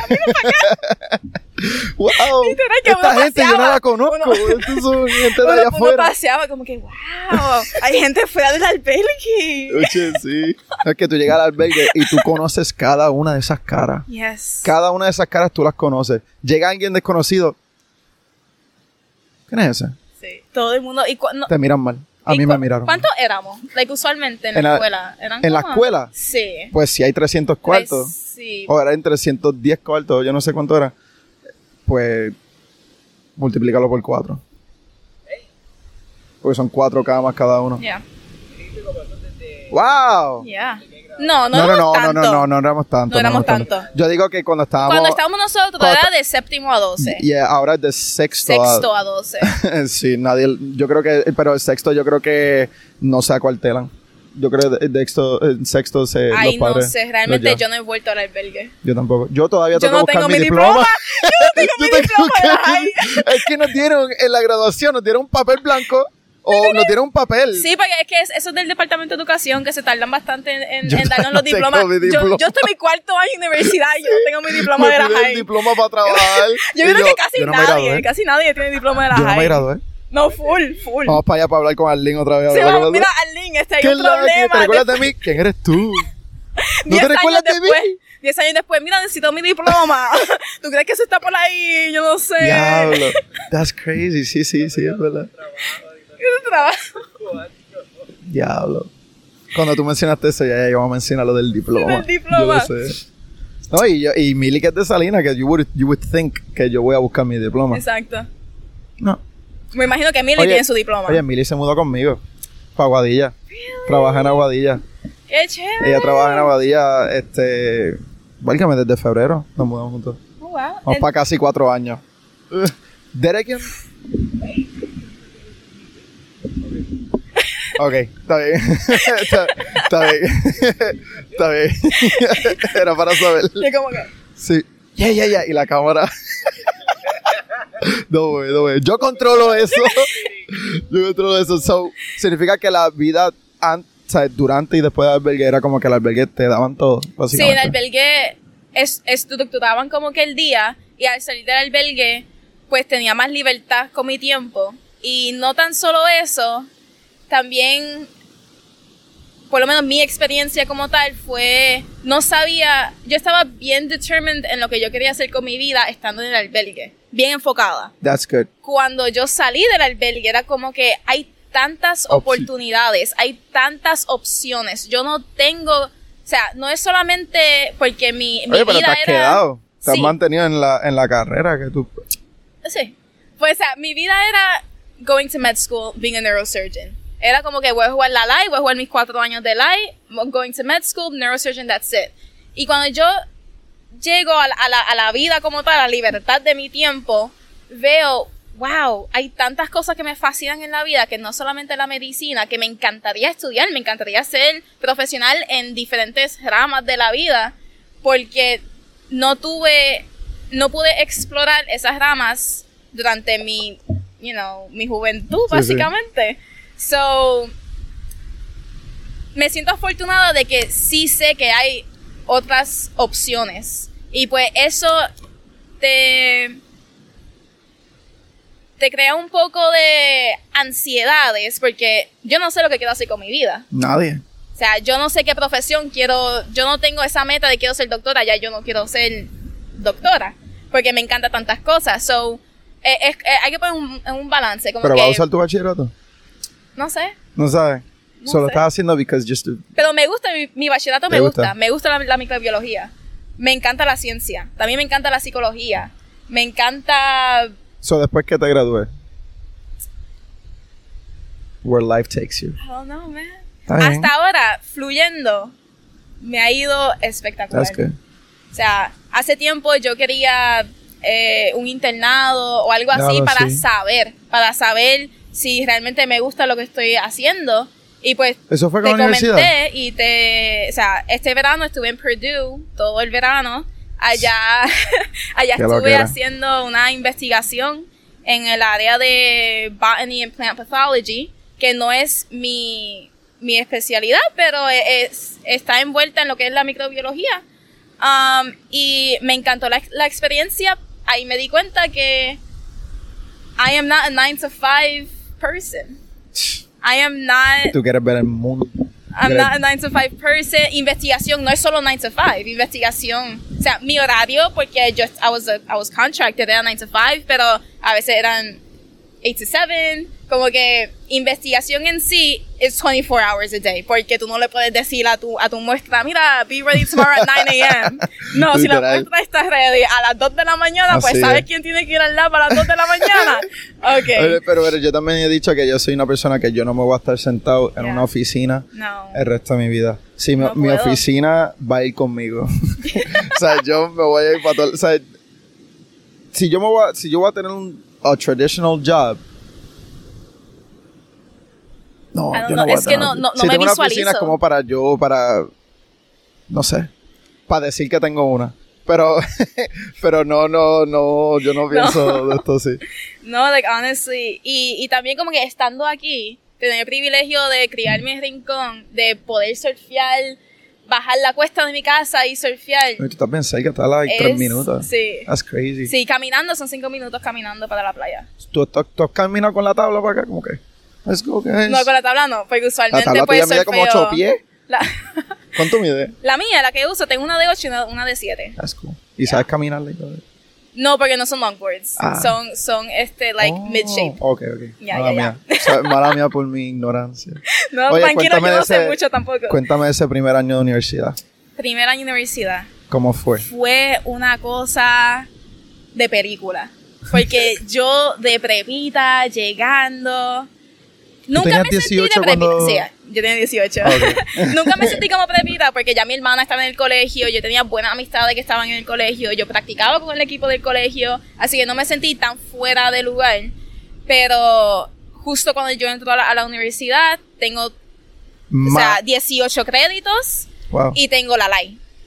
¡Wow! Literal, que Esta uno gente yo no paseaba. la conozco. Estos son gente de allá Uno afuera. paseaba como que, wow, hay gente fuera del albergue. Oye, sí. Es que tú llegas al albergue y tú conoces cada una de esas caras. Yes. Cada una de esas caras tú las conoces. Llega alguien desconocido. ¿Quién es ese? Sí. Todo el mundo. Te miran mal. A mí me miraron. ¿Cuántos éramos? Like, usualmente en En la la- escuela. ¿Eran ¿En la como? escuela? Sí. Pues si hay 300 cuartos. Sí. O eran 310 cuartos. Yo no sé cuánto era. Pues multiplícalo por 4. Porque son 4 camas cada uno. Yeah. ¡Wow! Yeah. No No éramos tanto. no éramos tanto. No éramos tanto. Yo digo que cuando estábamos... Cuando estábamos nosotros cuando era de séptimo a 12. Y ahora es de sexto. Sexto a 12. Sí, nadie... Yo creo que... Pero el sexto yo creo que no se acuartelan. Yo creo que el sexto se... Ay, los padres no sé. los Realmente llevan. yo no he vuelto al albergue. Yo tampoco. Yo todavía Yo tengo no que buscar tengo mi mi diploma. diploma. Yo no tengo mi Yo diploma de la high. Es que nos dieron en la graduación, nos dieron un papel blanco o nos dieron un papel. Sí, porque es que eso es del Departamento de Educación, que se tardan bastante en Yo darnos no los tengo diplomas. mi diploma. Yo estoy en mi 4º año de universidad y yo no tengo mi diploma Me de la piden el high. diploma para trabajar. Yo Y creo que casi yo no me gradué. casi nadie tiene diploma de la Yo no high. me gradué. No, full. Vamos para allá para hablar con Arlene otra vez. Sí, ahora que vamos, me- mira, Arlene, hay ¿Qué un es la que- problema. ¿Te recuerdas de mí? ¿Quién eres tú? ¿No 10 te recuerdas de años mí? después, 10 años después, mira, necesito mi diploma. ¿Tú crees que eso está por ahí? Yo no sé. Diablo. That's crazy. Sí, es verdad. Ese trabajo. Diablo. Cuando tú mencionaste eso, ya íbamos a mencionar lo del diploma. Del diploma. Yo lo sé. No, y Mili que es de Salinas, que you would think que yo voy a buscar mi diploma. Exacto. No. Me imagino que Millie tiene su diploma. Oye, Mili se mudó conmigo. Para Aguadilla. Trabaja en Aguadilla. Qué chévere. Ella trabaja en Aguadilla, válgame, desde febrero nos mudamos juntos. Oh, wow. Vamos para casi 4 años. Derek. Ok, está bien. Está bien. Está bien. Era para saber. Y como que, Sí. Ya. Y la cámara. No, güey. Yo controlo eso. So, significa que la vida o sea, durante y después del albergue era como que el albergue te daban todo, básicamente. Sí, el albergue estructuraban como que el día, y al salir del albergue pues tenía más libertad con mi tiempo. Y no tan solo eso, también, por lo menos mi experiencia como tal fue, no sabía, yo estaba bien determined en lo que yo quería hacer con mi vida estando en el albergue, bien enfocada. That's good. Cuando yo salí del albergue era como que hay tantas oportunidades, hay tantas opciones, yo no tengo, o sea, no es solamente porque mi Oye, pero vida te has quedado, te has Sí. mantenido en la carrera que tú... Sí. Pues, o sea, mi vida era going to med school, being a neurosurgeon. Era como que voy a jugar la LAI, voy a jugar mis 4 años de LAI, going to med school, neurosurgeon, that's it. Y cuando yo llego a la vida como tal, a la libertad de mi tiempo, veo, wow, hay tantas cosas que me fascinan en la vida, que no solamente la medicina, que me encantaría estudiar, me encantaría ser profesional en diferentes ramas de la vida, porque no pude explorar esas ramas durante mi juventud, Sí, básicamente. So, me siento afortunada de que sí sé que hay otras opciones. Y pues eso te crea un poco de ansiedades, porque yo no sé lo que quiero hacer con mi vida. Nadie. O sea, yo no sé qué profesión quiero, yo no tengo esa meta de quiero ser doctora, ya yo no quiero ser doctora, porque me encantan tantas cosas. So, hay que poner un balance. Como ¿Pero que, vas a usar tu bachillerato? No sé. No sabes. No Solo sé. estás haciendo because just to... Pero me gusta, mi bachillerato ¿Te gusta? me gusta la microbiología. Me encanta la ciencia. También me encanta la psicología. Me encanta... So, después que te gradúes. Where life takes you. I don't know, man. Está bien. Hasta ahora, fluyendo, me ha ido espectacular. That's good. O sea, hace tiempo yo quería un internado o algo así Claro, para saber si realmente me gusta lo que estoy haciendo. Y pues ¿Eso fue te con la universidad? comenté y o sea, este verano estuve en Purdue todo el verano. Allá Qué estuve loquera. haciendo una investigación en el área de Botany and Plant Pathology, que no es mi especialidad, pero está envuelta en lo que es la microbiología. Y me encantó la experiencia. Ahí me di cuenta que I am not a 9 to 5 person. I am not... Tú quieres ver el mundo. I'm not a 9 to 5 person. Investigación no es solo 9 to 5. Investigación, o sea, mi horario, porque I was contracted, era 9 to 5, pero a veces eran 8 to 7. Como que investigación en sí es 24 hours a day, porque tú no le puedes decir a tu muestra, mira, be ready tomorrow at 9 a.m. No, si la Literal. muestra está ready a las 2 de la mañana, pues Así ¿sabes es. quién tiene que ir al lab a las 2 de la mañana? Oye, Okay. pero yo también he dicho que yo soy una persona que yo no me voy a estar sentado en Yeah. una oficina No. el resto de mi vida. Sí, No mi puedo. oficina va a ir conmigo. O sea, yo me voy a ir para todo... O sea, si yo voy a tener a traditional job... No, I don't yo know, no voy a es que tener- no si me tengo una oficina es visualizo. como no sé, para decir que tengo una. Pero no, yo no pienso de esto así. No, like, honestly. Y también como que estando aquí, tener el privilegio de criarme en Rincón, de poder surfear, bajar la cuesta de mi casa y surfear. Oye, tú estás bien cerca, estás like 3 minutos. Sí. That's crazy. Sí, caminando son 5 minutos caminando para la playa. ¿Tú has caminado con la tabla para acá? ¿Cómo que? Let's go, guys. No, con la tabla no, porque La usualmente tabla pues tuya mide como surfeo- 8 pies. La, ¿Cuánto mide? la mía, la que uso, tengo una de 8 y una de 7. That's cool. ¿Y sabes caminarla y todo? No, porque no son longboards. Ah. Son like Oh, mid-shape. Ok. Ya, Mala ya, mía. O sea, mala mía por mi ignorancia. No, Oye, tranquilo, cuéntame yo de no sé ese- mucho tampoco. Cuéntame de ese primer año de universidad. Primer año de universidad. ¿Cómo fue? Fue una cosa de película. Porque yo de prepita, llegando... Nunca tenías me sentí 18 de prepita. cuando- Sí, yo tenía 18. Ok. Nunca me sentí como prepita porque ya mi hermana estaba en el colegio, yo tenía buenas amistades que estaban en el colegio, yo practicaba con el equipo del colegio, así que no me sentí tan fuera de lugar. Pero justo cuando yo entro a la universidad, tengo o sea, 18 créditos Wow. y tengo la LAI.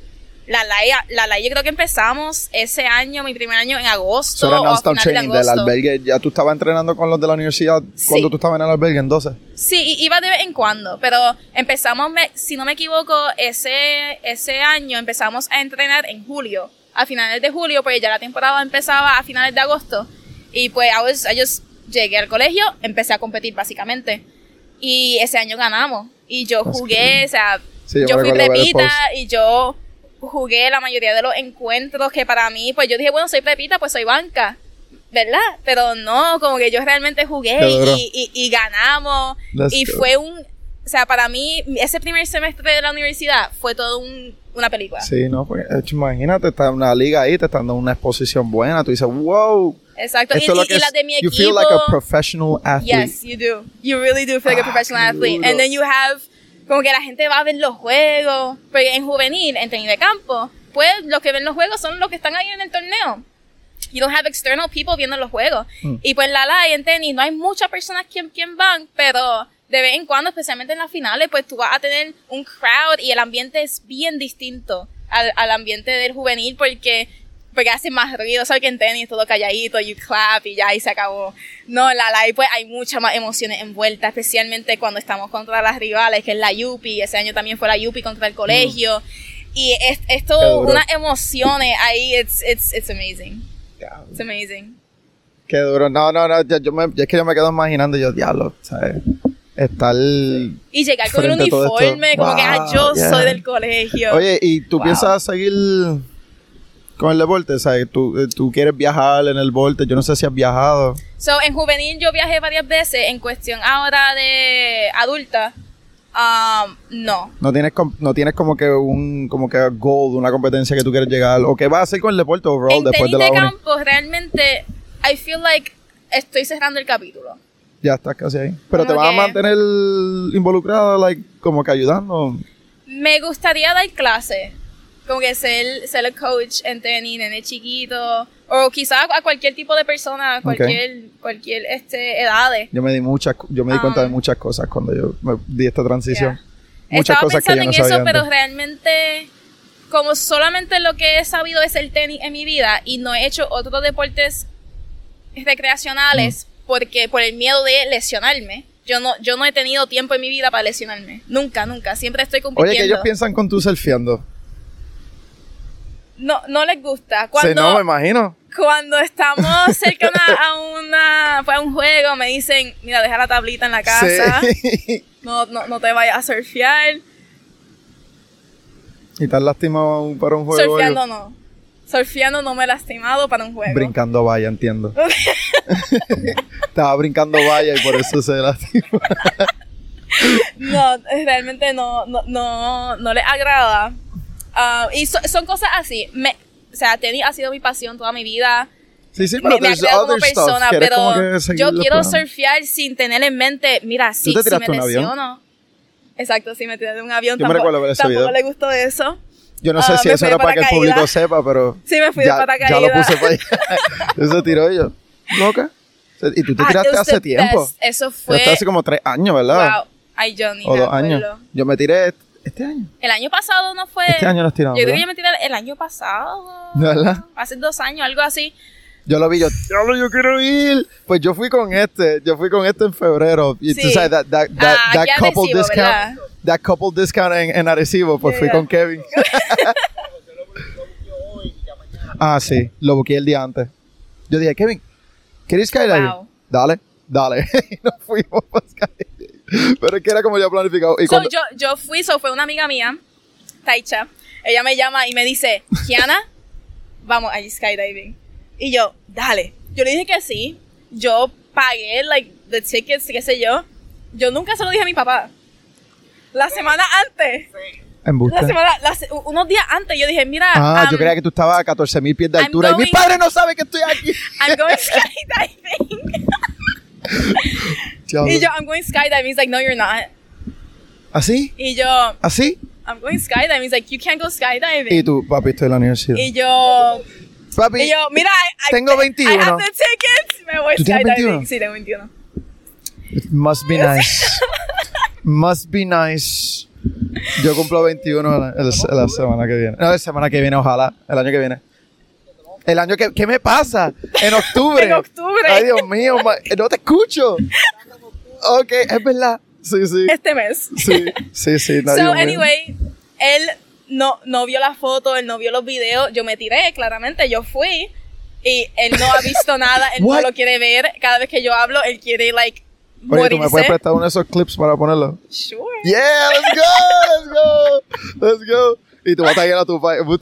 La LAI yo creo que empezamos ese año, mi primer año, en agosto. Eso era o a non-stop finales de training del agosto. albergue. ¿Ya tú estabas entrenando con los de la universidad cuando tú estabas en el albergue entonces? Sí, iba de vez en cuando, pero empezamos, si no me equivoco, ese año empezamos a entrenar en julio, a finales de julio, pues ya la temporada empezaba a finales de agosto. Y pues llegué al colegio, empecé a competir básicamente. Y ese año ganamos. Y yo jugué, o sea, sí, yo fui recuerdo ver el prepita post. y yo jugué la mayoría de los encuentros que para mí, pues yo dije, bueno, soy prepita, pues soy banca, ¿verdad? Pero no, como que yo realmente jugué y ganamos. Y fue o sea, para mí, ese primer semestre de la universidad fue todo una película. Sí, no, pues imagínate, estás en una liga ahí, te están dando una exposición buena, tú dices, wow. Exacto, Esto es lo que y la de mi equipo. You feel like a professional athlete. Yes, you do. You really do feel like a professional athlete. duro. And then you have, como que la gente va a ver los juegos. Porque en juvenil, en tenis de campo, pues los que ven los juegos son los que están ahí en el torneo. You don't have external people viendo los juegos. Y pues en la LAI, en tenis, no hay muchas personas quien van, pero de vez en cuando, especialmente en las finales, pues tú vas a tener un crowd y el ambiente es bien distinto al ambiente del juvenil porque hace más ruido, ¿sabes? Que en tenis todo calladito, you clap y ya, y se acabó. No, en la LAI pues hay muchas más emociones envueltas, especialmente cuando estamos contra las rivales, que es la UPI, ese año también fue la UPI contra el colegio, y es todo unas emociones ahí, it's amazing. It's amazing. Qué duro. No, es que yo me quedo imaginando, yo, diablo, ¿sabes? Estar Y llegar con el frente a todo uniforme, esto. como que yo Yeah. soy del colegio. Oye, ¿y tú piensas seguir con el deporte? ¿Sabes? ¿Tú quieres viajar en el deporte? Yo no sé si has viajado. So, en juvenil yo viajé varias veces, en cuestión ahora de adulta, no. No tienes como que goal de una competencia que tú quieres llegar, o qué vas a hacer con el deporte overall En después tenis de la de uni. campo, realmente, I feel like estoy cerrando el capítulo. Ya estás casi ahí. Pero te Como vas a que- mantener involucrada, like, como que ayudando. Me gustaría dar clases, como que ser el coach en tenis, nene chiquito, o quizás a cualquier tipo de persona, cualquier edades. Yo me di cuenta de muchas cosas cuando yo me di esta transición. Muchas Estaba cosas que yo pensando no en sabía eso, pero antes. realmente, como solamente lo que he sabido es el tenis en mi vida y no he hecho otros deportes recreacionales porque por el miedo de lesionarme. Yo no he tenido tiempo en mi vida para lesionarme. Nunca. Siempre estoy compitiendo. Oye, ¿qué ellos piensan con tú surfeando? No les gusta. Sí, no, me imagino. Cuando estamos cercanos a un juego, me dicen, mira, deja la tablita en la casa. Sí. No te vayas a surfear. ¿Y te has lastimado para un juego? Surfeando no. Surfeando no me he lastimado para un juego. Brincando valla, entiendo. Estaba brincando valla y por eso se lastimó. No, realmente no les agrada. Y son cosas así. O sea, tenis ha sido mi pasión toda mi vida. Sí, pero me ha there's creado como other stuff. persona, ¿Quieres como pero que seguir yo los quiero planes? surfear sin tener en mente, mira, si te me tiraste un avión? lesiono. Exacto, si me tiré de un avión, Yo me recuerdo ver ese tampoco video. le gustó eso. Yo no sé si me eso fui era de para que el paracaídas. público sepa, pero... Sí, me fui de paracaídas. Ya lo puse para allá. Eso tiró yo. ¿Loca? Y tú te tiraste it was hace the tiempo. best. Eso fue... Esto hace como 3 años, ¿verdad? Wow. Ay, yo ni O me 2 acuerdo. años. Yo me tiré este año. El año pasado no fue... Este año nos tiramos, Yo creo que ¿verdad? yo me tiré el año pasado. ¿De verdad? Hace 2 años, algo así. Yo lo vi, yo quiero ir. Pues yo fui con este en febrero. Y tú Sí. sabes, that Aquí couple Arecibo, discount. ¿verdad? That couple discount en Arecibo, pues fui Yeah. con Kevin. Sí, lo busqué el día antes. Yo dije, Kevin, ¿quieres skydiving? Wow. Dale. Y nos fuimos para skydiving. Pero es que era como ya planificado. Y So, yo fui, fue una amiga mía, Taicha. Ella me llama y me dice, Kiana, vamos a skydiving. Y yo, dale. Yo le dije que sí. Yo pagué, the tickets, qué sé yo. Yo nunca se lo dije a mi papá. La semana antes. embuste. Unos días antes yo dije, mira. Yo creía que tú estabas a 14,000 pies de I'm altura. Y mi going- padre no sabe que estoy aquí. I'm going skydiving. Y yo, I'm going skydiving. He's like, no, you're not. ¿Así? Y yo, ¿Así? I'm going skydiving. He's like, you can't go skydiving. Y tú, papi, estoy en la universidad. Y yo, Papi, mira, tengo 21. I have the tickets. Me voy ¿Tú tienes skydiving. 21? Sí, tengo 21. it must be nice. Must be nice. Yo cumplo 21 la semana que viene. No, la semana que viene, ojalá. El año que viene. El año que... ¿Qué me pasa? En octubre. En octubre. Ay, Dios mío. No te escucho. Ok, es verdad. Sí, sí. Este mes. Sí. No, So, anyway, él no vio la foto, él no vio los videos. Yo me tiré, claramente. Yo fui. Y él no ha visto nada. Él no lo quiere ver. Cada vez que yo hablo, él quiere, like, Oye, morirse. ¿tú me puedes prestar uno de esos clips para ponerlo? Sure. Yeah, let's go. Y tú vas a taguear a tu país.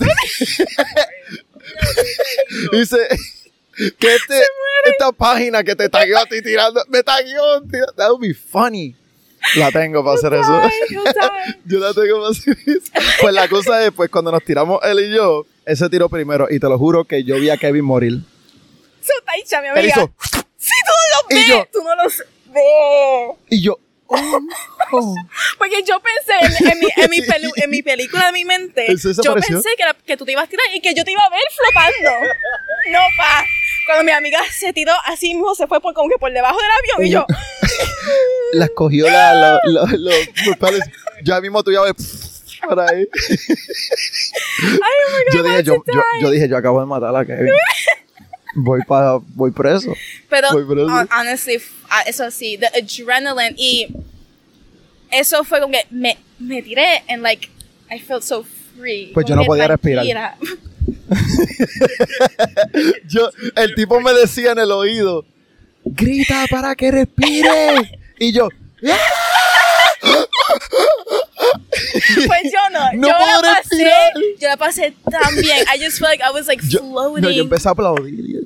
Dice que esta página que te tagueó a ti tirando, me tagueó, that would be funny. La tengo para hacer eso. Yo la tengo para hacer eso. Pues la cosa es, pues cuando nos tiramos él y yo, él se tiró primero y te lo juro que yo vi a Kevin morir. So, Taicha, mi Él amiga. hizo, Sí, tú no los y ves. yo- Tú no los ves. y yo, Porque yo pensé en mi película de mi mente, ¿Él se yo desapareció? pensé que tú te ibas a tirar y que yo te iba a ver flotando. No, pa. Cuando mi amiga se tiró así mismo, se fue como que por debajo del avión y yo... las cogió los palos. Ya mismo tú ya ves por ahí. Ay, oh my God, Yo dije, yo acabo de matar a Kevin. Voy preso. Pero, Voy preso. honestly, eso sí, the adrenaline y eso fue como que me tiré and like, I felt so free. Pues yo Como no que podía respirar. tranquila. El tipo me decía en el oído, grita para que respire. Y yo, Pues yo no No yo puedo la pasé, respirar. yo la pasé tan bien. I just felt like I was like floating. yo empecé a aplaudir.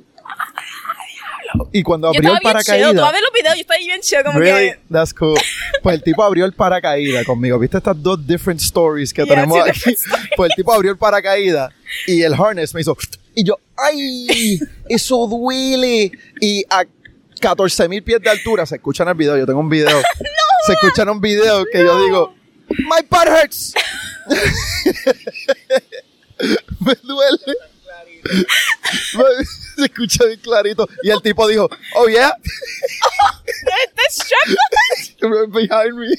Y cuando Yo abrió el estaba bien chill. Tú vas a paracaídas, ver los videos, yo estaba bien chill, como really, que... that's cool. Pues el tipo abrió el paracaídas conmigo. ¿Viste estas dos different stories que Yeah, tenemos two aquí? different stories. Pues el tipo abrió el paracaídas y el harness me hizo, y yo, ¡ay! Eso duele. Y a 14,000 pies de altura, se escucha en el video, yo tengo un video. Se escucha en un video que yo digo, my butt hurts. Me duele. Se escucha bien clarito. Y el tipo dijo, oh yeah, Este shock. right behind me.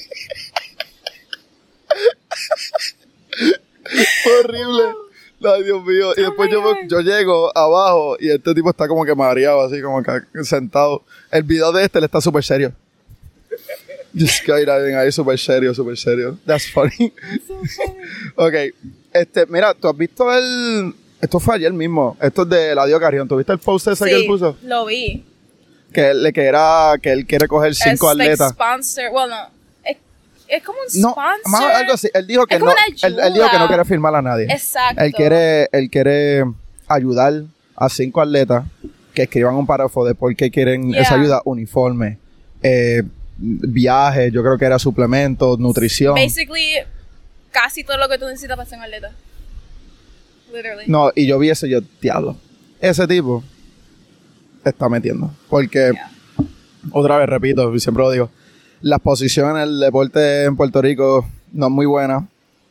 Fue horrible. Ay, Dios mío. Y después yo llego abajo y este tipo está como que mareado, así como que sentado. El video de este, él está súper serio. Just skydiving ahí, súper serio. That's funny. Ok. Mira, ¿tú has visto esto fue ayer mismo. Esto es de Eladio Carrión. ¿Tú viste el post ese que él puso? Lo vi. Que él quiere coger 5 Es like atletas. sponsor. Well, no. Es como un No, sponsor. más algo así. Él dijo que Es como no. una Él dijo que no ayuda. quiere firmar a nadie. Exacto. Él quiere ayudar a 5 atletas que escriban un párrafo de por qué quieren Yeah. esa ayuda. Uniforme, viajes, yo creo que era suplementos, nutrición. Basically, casi todo lo que tú necesitas para ser un atleta. Literally. No, y yo vi eso y yo, diablo. Ese tipo está metiendo. Porque, otra vez repito, y siempre lo digo, la exposición en el deporte en Puerto Rico no es muy buena.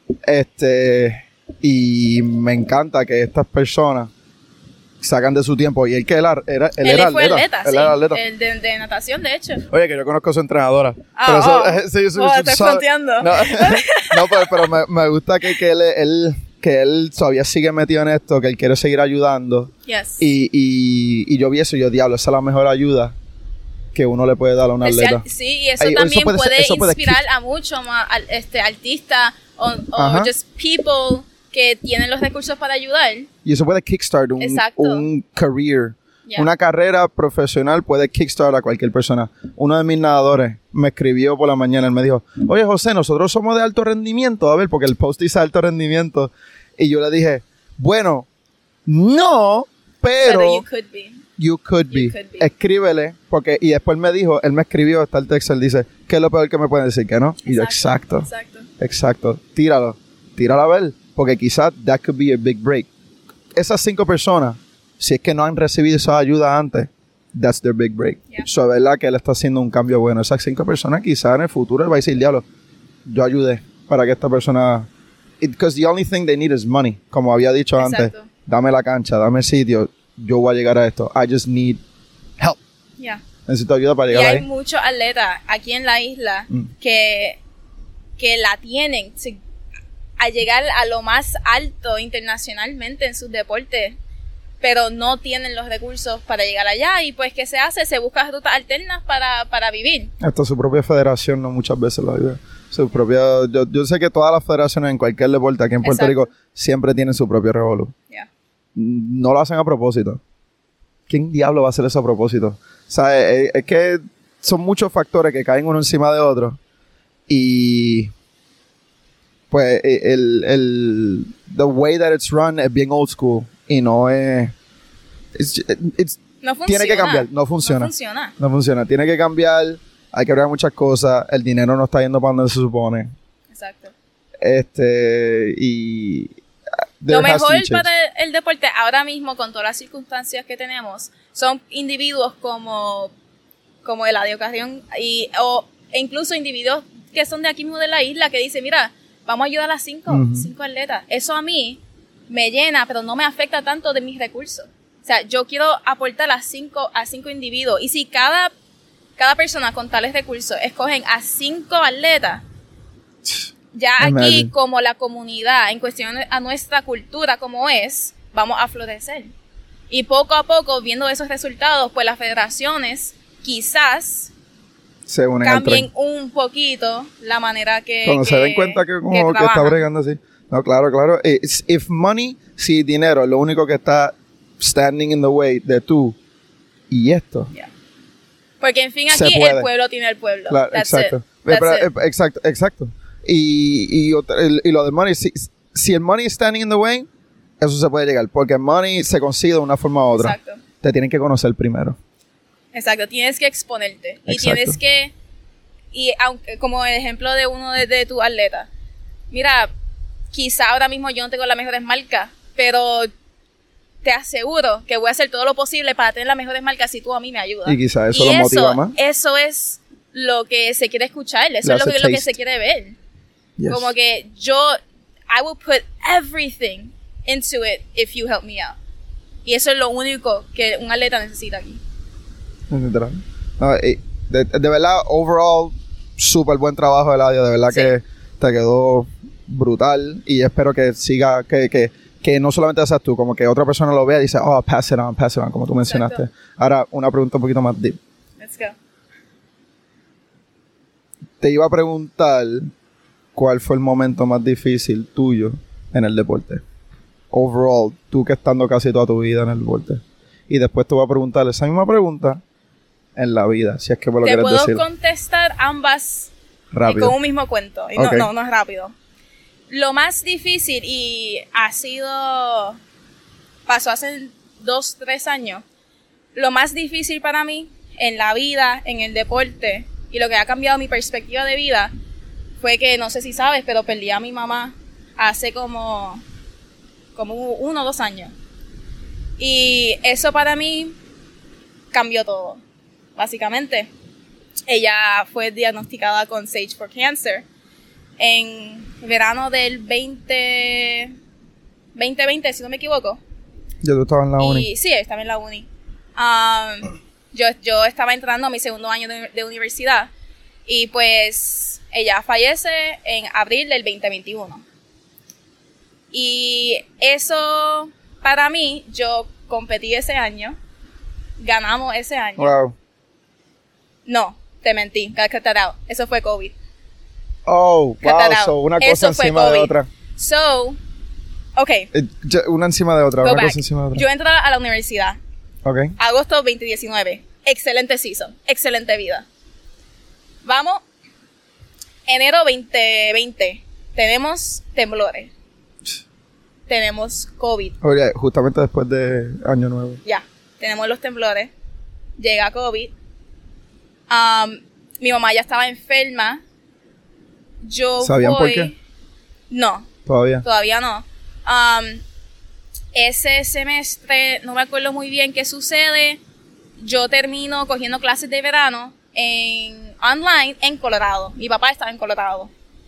Y me encanta que estas personas sacan de su tiempo. Y él que él era fue atleta, Él sí. era atleta. El de natación, de hecho. Oye, que yo conozco a su entrenadora. Ah, pero oh. sí, Estás sabe- fronteando. No, no, pero me gusta que él todavía sigue metido en esto, que él quiere seguir ayudando. Yes. Y yo vi eso y yo, diablo, esa es la mejor ayuda que uno le puede dar a un atleta. Sí, y eso Ay, también eso puede eso puede inspirar a muchos más artistas o Ajá. just people que tienen los recursos para ayudar. Y eso puede kickstart Exacto. un career. Yeah. Una carrera profesional puede kickstart a cualquier persona. Uno de mis nadadores me escribió por la mañana. Él me dijo, oye, José, nosotros somos de alto rendimiento. A ver, porque el post dice alto rendimiento. Y yo le dije, bueno, no, pero you could be. you could be. You could be. Escríbele. Y después me dijo, él me escribió, está el texto, él dice, ¿qué es lo peor que me pueden decir? Que no. Y yo, exacto. Tíralo a ver. Porque quizás that could be a big break. Esas 5 personas, si es que no han recibido esa ayuda antes, that's their big break. Yeah. So, verdad que él está haciendo un cambio bueno. Esas 5 personas, quizás en el futuro él va a decir, diablo, yo ayudé para que esta persona... Because the only thing they need is money. Como había dicho Exacto. antes, dame la cancha, dame el sitio, yo voy a llegar a esto. I just need help. Yeah. Necesito ayuda para Y llegar hay ahí. muchos atletas aquí en la isla que la tienen to a llegar a lo más alto internacionalmente en sus deportes, pero no tienen los recursos para llegar allá. Y pues, ¿qué se hace? Se buscan rutas alternas para vivir. Hasta su propia federación no muchas veces lo ayuda. Su propia, yo sé que todas las federaciones en cualquier deporte aquí en Puerto Rico siempre tienen su propio revolú. Yeah. No lo hacen a propósito. ¿Quién diablo va a hacer eso a propósito? O sea, es que son muchos factores que caen uno encima de otro. Y pues the way that it's run es bien old school. Y no es... No funciona. Tiene que cambiar. No funciona. No funciona. No funciona. Tiene que cambiar. Hay que agregar muchas cosas. El dinero no está yendo para donde se supone. Exacto. Y... Lo mejor para el deporte ahora mismo, con todas las circunstancias que tenemos, son individuos como Eladio Carrión e incluso individuos que son de aquí mismo de la isla, que dicen, mira, vamos a ayudar a 5 atletas. Eso a mí me llena, pero no me afecta tanto de mis recursos. O sea, yo quiero aportar a cinco individuos. Y si cada persona con tales recursos escogen a 5 atletas, ya aquí, como la comunidad, en cuestión a nuestra cultura como es, vamos a florecer. Y poco a poco, viendo esos resultados, pues las federaciones quizás se unen cambien un poquito la manera que cuando se den cuenta que está bregando así. No, claro. If money, si dinero es lo único que está standing in the way de tú y esto. Yeah. Porque en fin aquí el pueblo tiene el pueblo. Claro, exacto. Exacto. Y lo de money, si el money is standing in the way, eso se puede llegar. Porque el money se consigue de una forma u otra. Exacto. Te tienen que conocer primero. Exacto, tienes que exponerte. Exacto. Y tienes que, aunque, como el ejemplo de uno de tus atletas, mira, quizá ahora mismo yo no tengo las mejores marcas, pero te aseguro que voy a hacer todo lo posible para tener las mejores marcas si tú a mí me ayudas. Y quizá eso lo motiva más. Eso es lo que se quiere escuchar, eso es lo que se quiere ver. Yes. Como que I will put everything into it if you help me out. Y eso es lo único que un atleta necesita aquí. No, de verdad, overall, súper buen trabajo, Eladio. De verdad que te quedó brutal. Y espero que siga, que no solamente seas tú, como que otra persona lo vea y dice, oh, pass it on, como tú mencionaste. Exacto. Ahora, una pregunta un poquito más deep. Let's go. Te iba a preguntar cuál fue el momento más difícil tuyo en el deporte. Overall, tú que estando casi toda tu vida en el deporte. Y después te voy a preguntar esa misma pregunta en la vida, si es que me lo quieres decir. Te puedo contestar ambas rápido. Con un mismo cuento. Y okay. No es rápido. Lo más difícil, y pasó hace 2-3 años, lo más difícil para mí en la vida, en el deporte, y lo que ha cambiado mi perspectiva de vida, fue que, no sé si sabes, pero perdí a mi mamá hace como 1 o 2 años. Y eso para mí cambió todo, básicamente. Ella fue diagnosticada con stage 4 cancer en verano del 2020, si no me equivoco. ¿Ya tú estabas en la uni? Sí, estaba en la uni. Yo estaba entrando a mi 2º año de universidad y pues ella fallece en abril del 2021. Y eso, para mí, yo competí ese año, ganamos ese año. Wow. No, te mentí, cut that out. Eso fue COVID. Oh, wow, so una cosa encima de otra. So, okay. Una encima de otra, cosa encima de otra. Yo entré a la universidad. Okay. Agosto 2019. Excelente season, excelente vida. Vamos, enero 2020. Tenemos temblores. Tenemos COVID. Oye, justamente después de Año Nuevo. Ya, tenemos los temblores. Llega COVID. Mi mamá ya estaba enferma. ¿Sabían por qué? No. Todavía no. Ese semestre, no me acuerdo muy bien qué sucede. Yo termino cogiendo clases de verano online en Colorado. Mi papá estaba en Colorado.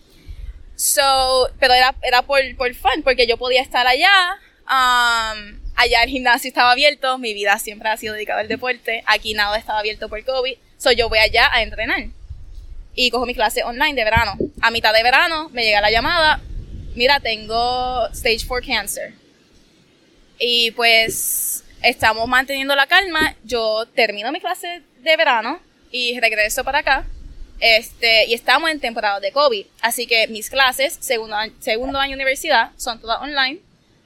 Pero era por fun, porque yo podía estar allá. Allá el gimnasio estaba abierto. Mi vida siempre ha sido dedicada al deporte. Aquí nada estaba abierto por COVID. Yo voy allá a entrenar. Y cojo mi clase online de verano. A mitad de verano me llega la llamada. mira, tengo stage 4 cancer. Y pues estamos manteniendo la calma. Yo termino mi clase de verano y regreso para acá. Y estamos en temporada de COVID. Así que mis clases, segundo año de universidad, son todas online.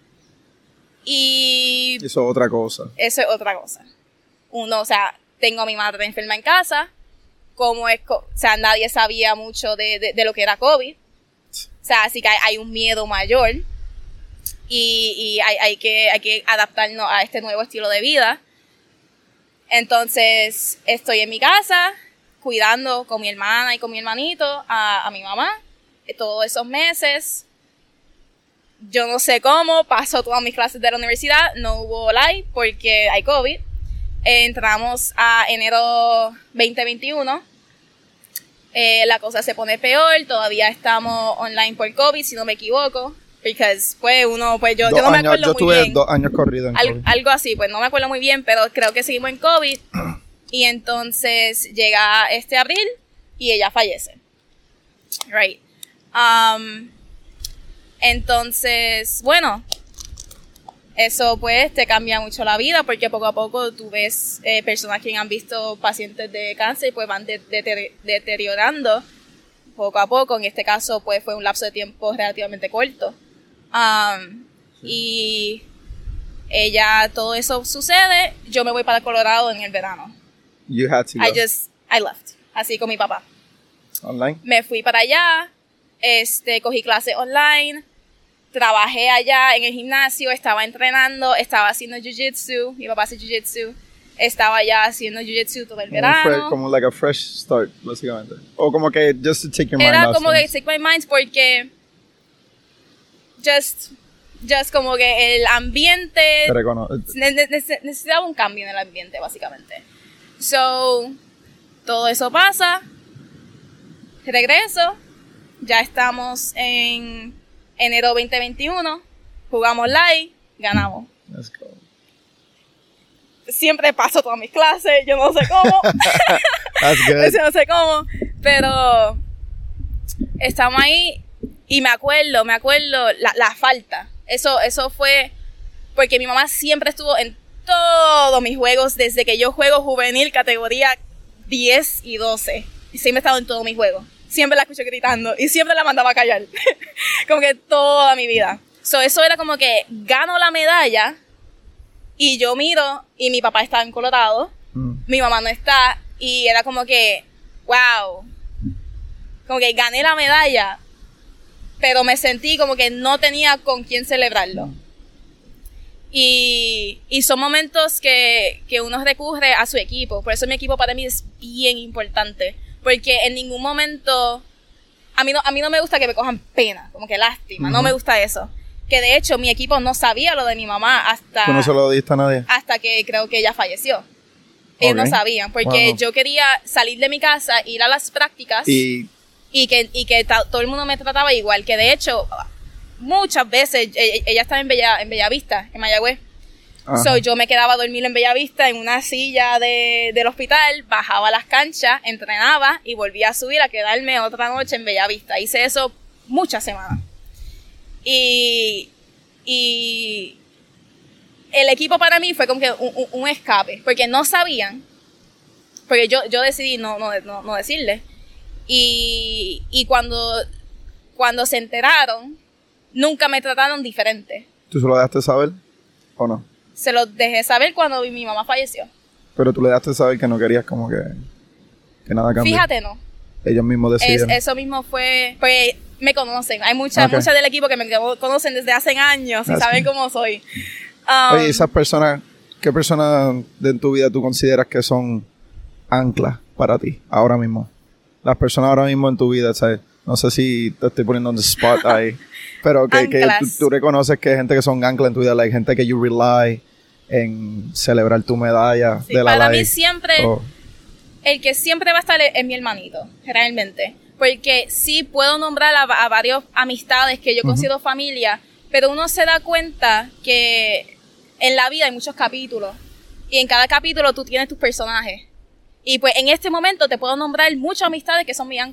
Y eso es otra cosa. Eso es otra cosa. O sea, tengo a mi madre enferma en casa. O sea, nadie sabía mucho de lo que era COVID. O sea, así que hay un miedo mayor. Y hay que adaptarnos a este nuevo estilo de vida. Entonces, estoy en mi casa, cuidando con mi hermana y con mi hermanito a mi mamá todos esos meses. Yo no sé cómo, paso todas mis clases de la universidad, no hubo live porque hay COVID. Entramos a enero 2021. La cosa se pone peor, todavía estamos online por COVID, si no me equivoco. Porque pues yo no me acuerdo muy bien. Yo tuve 2 años corridos en COVID. Algo así, pues no me acuerdo muy bien, pero creo que seguimos en COVID. Y entonces llega abril y ella fallece. Right. Entonces, bueno, eso pues te cambia mucho la vida porque poco a poco tú ves personas que han visto pacientes de cáncer y pues van deteriorando poco a poco. En este caso pues fue un lapso de tiempo relativamente corto. Y todo eso sucede, yo me voy para Colorado en el verano. You had to go. I left, así con mi papá. Online. Me fui para allá, cogí clases online, trabajé allá en el gimnasio, estaba entrenando, estaba haciendo jiu-jitsu, mi papá hace jiu-jitsu, estaba allá haciendo jiu-jitsu todo el verano. Como like a fresh start, básicamente. O como que just to take your mind. Era como que take my mind porque just como que el ambiente necesitaba un cambio en el ambiente, básicamente. So, todo eso pasa, regreso, ya estamos en enero 2021, jugamos live, ganamos. Let's go. Siempre paso todas mis clases, yo no sé cómo. That's good. Yo no sé cómo, pero estamos ahí y me acuerdo la falta. Eso fue porque mi mamá siempre estuvo en todos mis juegos desde que yo juego juvenil categoría 10 y 12. Y siempre he estado en todos mis juegos. Siempre la escuché gritando y siempre la mandaba a callar. Como que toda mi vida. Eso era como que gano la medalla y yo miro y mi papá está en Colorado, mi mamá no está y era como que, wow, como que gané la medalla, pero me sentí como que no tenía con quién celebrarlo. Y son momentos que uno recurre a su equipo. Por eso mi equipo para mí es bien importante. Porque en ningún momento... A mí no me gusta que me cojan pena, como que lástima. No me gusta eso. Que de hecho mi equipo no sabía lo de mi mamá hasta... ¿Tú no se lo diste a nadie? Hasta que creo que ella falleció. Ellos no sabían. Porque yo quería salir de mi casa, ir a las prácticas... Y que todo el mundo me trataba igual. Que de hecho... Muchas veces, ella estaba en Bellavista, en Mayagüez. So, yo me quedaba a dormir en Bellavista en una silla del hospital, bajaba a las canchas, entrenaba y volvía a subir a quedarme otra noche en Bellavista. Hice eso muchas semanas. Y el equipo para mí fue como que un escape, porque no sabían, porque yo decidí no decirle. Y cuando se enteraron, nunca me trataron diferente. ¿Tú se lo dejaste saber o no? Se lo dejé saber cuando mi mamá falleció. Pero tú le dejaste saber que no querías como que nada cambiara. Fíjate, no. Ellos mismos decidieron. Eso mismo fue... Pues me conocen. Hay muchas del equipo que me conocen desde hace años y saben cómo soy. Oye, esas personas... ¿Qué personas de tu vida tú consideras que son anclas para ti ahora mismo? Las personas ahora mismo en tu vida, ¿sabes? No sé si te estoy poniendo on the spot ahí. Pero que tú reconoces que hay gente que son anclas en tu vida, like gente que you rely en celebrar tu medalla de la para life. Mí siempre, el que siempre va a estar es mi hermanito, realmente. Porque sí puedo nombrar a varios amistades que yo considero familia, pero uno se da cuenta que en la vida hay muchos capítulos. Y en cada capítulo tú tienes tus personajes. Y pues en este momento te puedo nombrar muchas amistades que son mi ancla.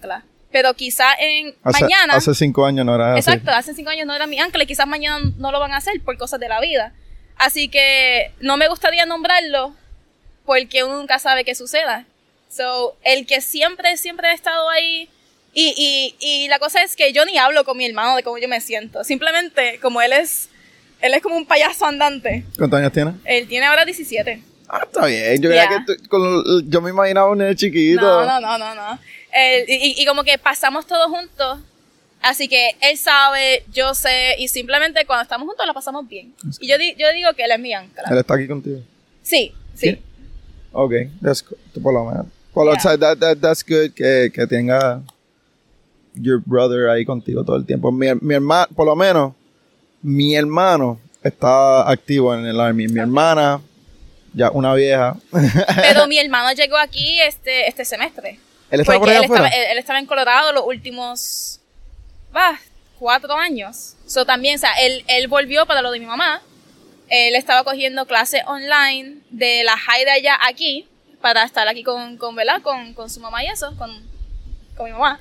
pero quizás mañana... Hace 5 años no era así. Exacto, hace 5 años no era mi ancla y quizás mañana no lo van a hacer por cosas de la vida. Así que no me gustaría nombrarlo porque uno nunca sabe qué suceda. So, el que siempre ha estado ahí y la cosa es que yo ni hablo con mi hermano de cómo yo me siento. Simplemente, como él es como un payaso andante. ¿Cuántos años tiene? Él tiene ahora 17. Ah, está bien. Yo creía que yo me imaginaba un nene chiquito. No. Y como que pasamos todos juntos. Así que él sabe, yo sé, y simplemente cuando estamos juntos la pasamos bien. Y yo digo que él es mi ancla. ¿Él está aquí contigo? Sí. Ok, that's good. Por lo menos. O sea, that's good que tenga your brother ahí contigo todo el tiempo. Mi hermano, por lo menos, mi hermano está activo en el Army. Mi hermana, ya una vieja. Pero mi hermano llegó aquí este semestre. ¿Él estaba por allá afuera? Él estaba en Colorado los últimos 4 años. So, también, o sea, él volvió para lo de mi mamá. Él estaba cogiendo clases online de la high de allá aquí para estar aquí con su mamá y eso, con mi mamá.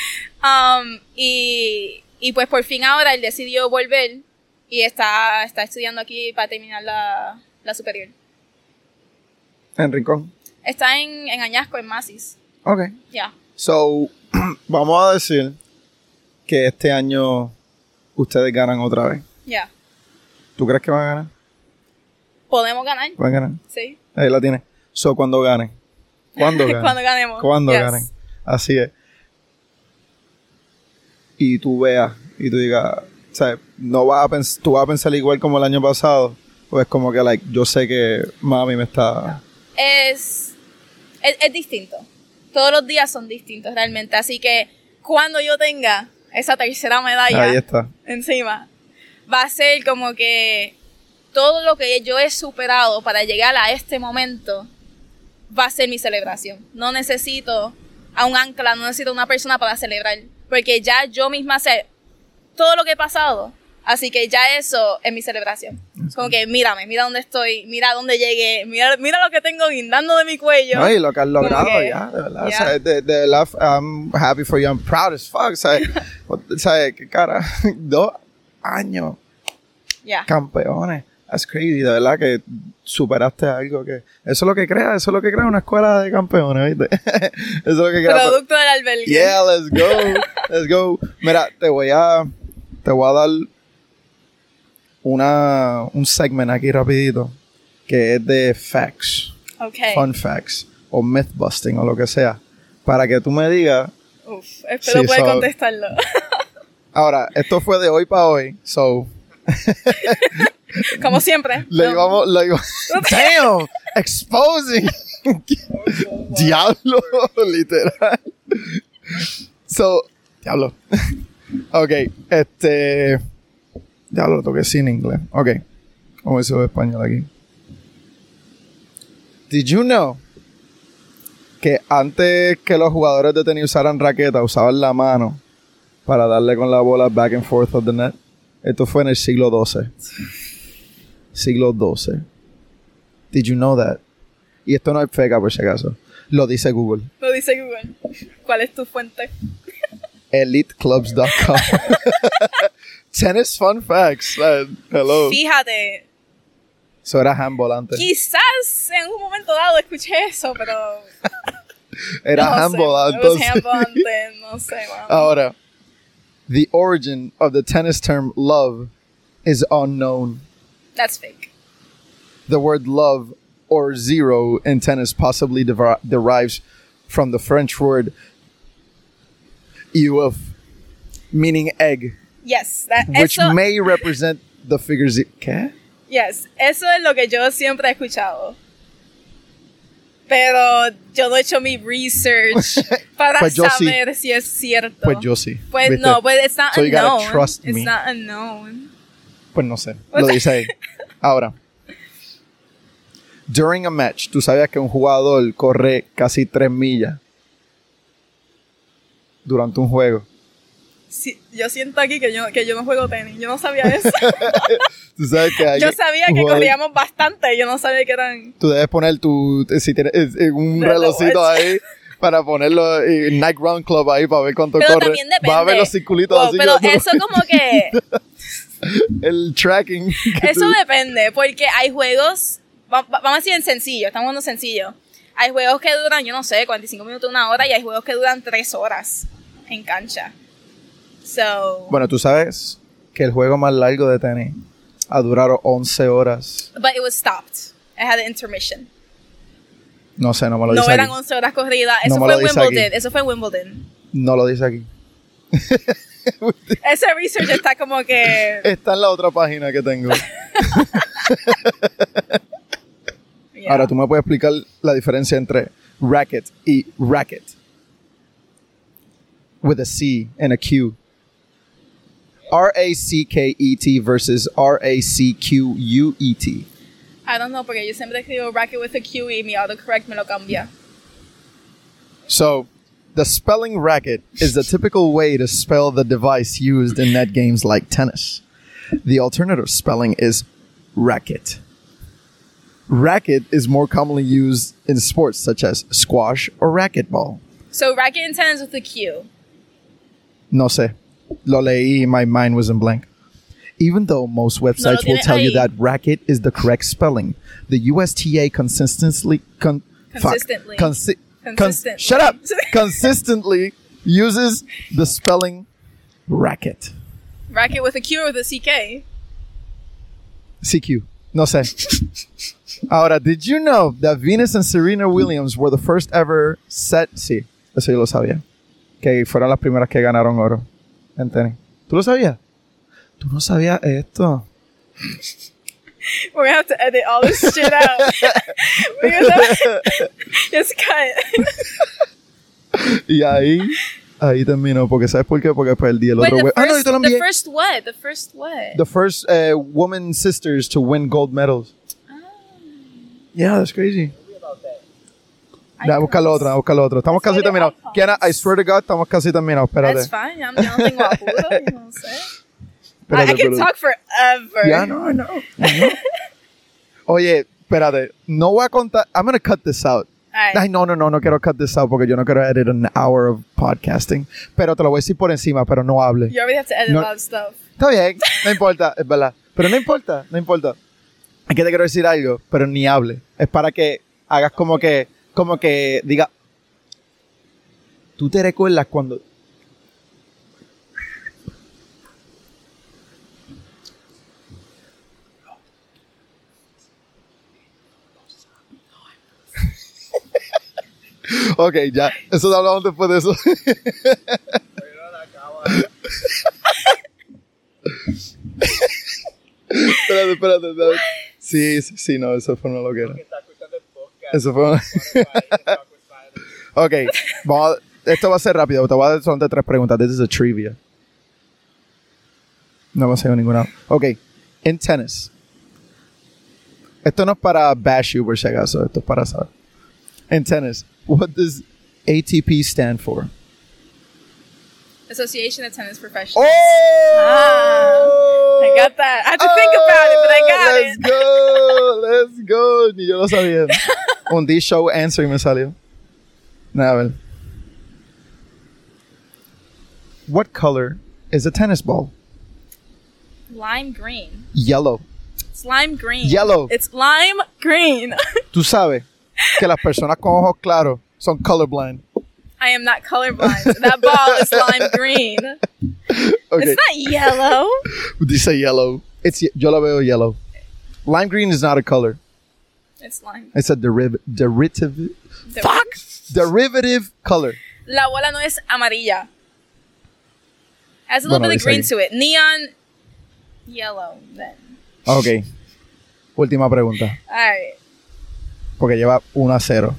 Y pues por fin ahora él decidió volver y está estudiando aquí para terminar la superior. ¿En Rincón? Está en Añasco, en Macy's. Ok. Ya. So, vamos a decir que este año ustedes ganan otra vez. Ya. ¿Tú crees que van a ganar? ¿Podemos ganar? ¿Pueden ganar? Sí. Ahí la tienes. So, cuando ganen. ¿Cuándo ganen? Cuando ganemos. Cuando Yes. ganen. Así es. Y tú veas y tú digas, o sea, tú vas a pensar igual como el año pasado, pues como que yo sé que mami me está... Es distinto. Todos los días son distintos realmente. Así que cuando yo tenga esa tercera medalla Ahí está. encima, va a ser como que todo lo que yo he superado para llegar a este momento va a ser mi celebración. No necesito a un ancla, no necesito una persona para celebrar, porque ya yo misma sé todo lo que he pasado, así que ya eso es mi celebración. Como que mira dónde estoy, mira dónde llegué, mira lo que tengo guindando de mi cuello. No, y lo que has logrado que, ya, de verdad. Yeah. O sea, de verdad, I'm happy for you, I'm proud as fuck. O sea, qué cara, 2 años Yeah. campeones. That's crazy, de verdad que superaste algo que... Eso es lo que crea una escuela de campeones, ¿viste? Eso es lo que crea. Producto del albergue. Yeah, let's go. Mira, te voy a dar un segment aquí rapidito que es de facts, Okay. fun facts o myth busting o lo que sea, para que tú me digas. Espero Sí, poder contestarlo. Ahora, esto fue de hoy para hoy, so Como siempre. le íbamos damn, exposing. Diablo, literal. So, diablo. Ok, diablo, lo toqué sin inglés. Ok, ¿cómo dice en español aquí? Did you know que antes que los jugadores de tenis usaran raqueta, usaban la mano para darle con la bola back and forth of the net? Esto fue en el siglo XII. Siglo XII. Did you know that? Y esto no es feca, por si acaso. Lo dice Google. Lo dice Google. ¿Cuál es tu fuente? EliteClubs.com. Tennis fun facts. Hello. Fíjate. Eso era handball antes. Quizás en un momento dado escuché eso, pero... Era no handball sé. antes. It was handball antes, no sé. Wow. Ahora, the origin of the tennis term love is unknown. That's fake. The word love or zero in tennis possibly derives from the French word œuf, meaning egg, Yes. which Eso, may represent the figure zero. ¿Qué? yes. Eso es lo que yo siempre he escuchado. Pero yo no he hecho mi research para Pues yo sí. saber si es cierto. Pues yo sí. Pues ¿viste? no, pues it's not So you gotta unknown. trust It's me. not unknown. Pues no sé. Lo dice ahí. Ahora. During a match, ¿tú sabías que un jugador corre casi 3 millas durante un juego? Sí, yo siento aquí que yo no juego tenis. Yo no sabía eso. ¿Tú sabes que Yo sabía un que jugador- corríamos bastante. Yo no sabía que eran... Tú debes poner si tienes un Reloj. relojcito ahí Para ponerlo en Nike Run Club ahí para ver cuánto Pero corre. también depende. Va a ver los circulitos Wow, así. pero que- eso como que... El tracking. que Eso tú- depende, porque hay juegos... Vamos a decir en sencillo, estamos jugando sencillo. Hay juegos que duran, yo no sé, 45 minutos, 1 hora, y hay juegos que duran 3 horas en cancha. So... Bueno, tú sabes que el juego más largo de tenis ha durado 11 horas. But it was stopped. It had an intermission. No sé, no me lo No dice eran aquí. 11 horas corridas. No Eso me fue lo dice Wimbledon. aquí. Eso fue Wimbledon. No lo dice aquí. Ese research está como que... Está en la otra página que tengo. Yeah. Ahora, ¿tú me puedes explicar la diferencia entre racket y racket? With a C and a Q. R-A-C-K-E-T versus R-A-C-Q-U-E-T. I don't know, porque yo siempre escribo racket with a Q y mi autocorrect me lo cambia. So, the spelling racket is the typical way to spell the device used in net games like tennis. The alternative spelling is racket. Racket is more commonly used in sports such as squash or racquetball. So racket and tennis with a Q. No sé. Lo leí, my mind was in blank. Even though most websites will tiene tell you ahí. that racket is the correct spelling, the USTA consistently Consistently. shut up. Consistently uses the spelling racket. Racket with a Q or with a CK. CQ. No sé. Ahora, did you know that Venus and Serena Williams were the first ever set? Sí, eso yo lo sabía. Que fueron las primeras que ganaron oro en tenis. ¿Tú lo sabías? ¿Tú no sabías esto? We're gonna have to edit all this shit out. We're gonna have to just cut. Y ahí terminó. Porque ¿sabes por qué? Porque perdí el Wait, otro güey. Ah, no, yo te lo the envié. first what? The first what? The first woman sisters to win gold medals. Yeah, that's crazy. Ya, busca lo otro, busca lo otro. Estamos casi That's what terminados. icons. Kiana, I swear to God, estamos casi terminados. Espérate. That's fine. Yo no tengo apuro. Yo no sé. I Espérate, can espérate. talk forever. Ya, no, I know. Oye, espérate. No voy a contar. I'm going to cut this out. Alright. Ay, no quiero cut this out porque yo no quiero edit an hour of podcasting. Pero te lo voy a decir por encima, pero no hable. You already have to edit No. a lot of stuff. Está bien, no importa, es verdad. Pero no importa. Es que te quiero decir algo, pero ni hable. Es para que hagas como que diga. ¿Tú te recuerdas cuando? Ok, ya. Eso lo hablamos después de eso. Espérate. Sí, no, eso fue una loquera. Que está escuchando el podcast. Eso fue una... Ok, esto va a ser rápido. Te voy a dar solamente 3 preguntas. This is a trivia. No me sé ninguna. Ok, en tennis. Esto no es para bash you por si acaso. Esto es para saber. En tennis, what does ATP stand for? Association of Tennis Professionals. ¡Oh! I got that. I had to think about it, but I got it. Let's go. Ni yo lo sabía. Un D-Show answer me salió. Nada, a ver. What color is a tennis ball? Lime green. Yellow. It's lime green. Yellow. It's lime green. Tú sabes que las personas con ojos claros son colorblind. I am not colorblind. That ball is lime green. Okay. It's not yellow. Dice yellow. Yo lo veo yellow. Lime green is not a color. It's lime. It's a derivative. Fuck! Derivative color. La bola no es amarilla. Has a little Bueno, bit of dice green ahí. to it. Neon yellow, then. Ok. Última pregunta. Alright. Porque lleva 1-0.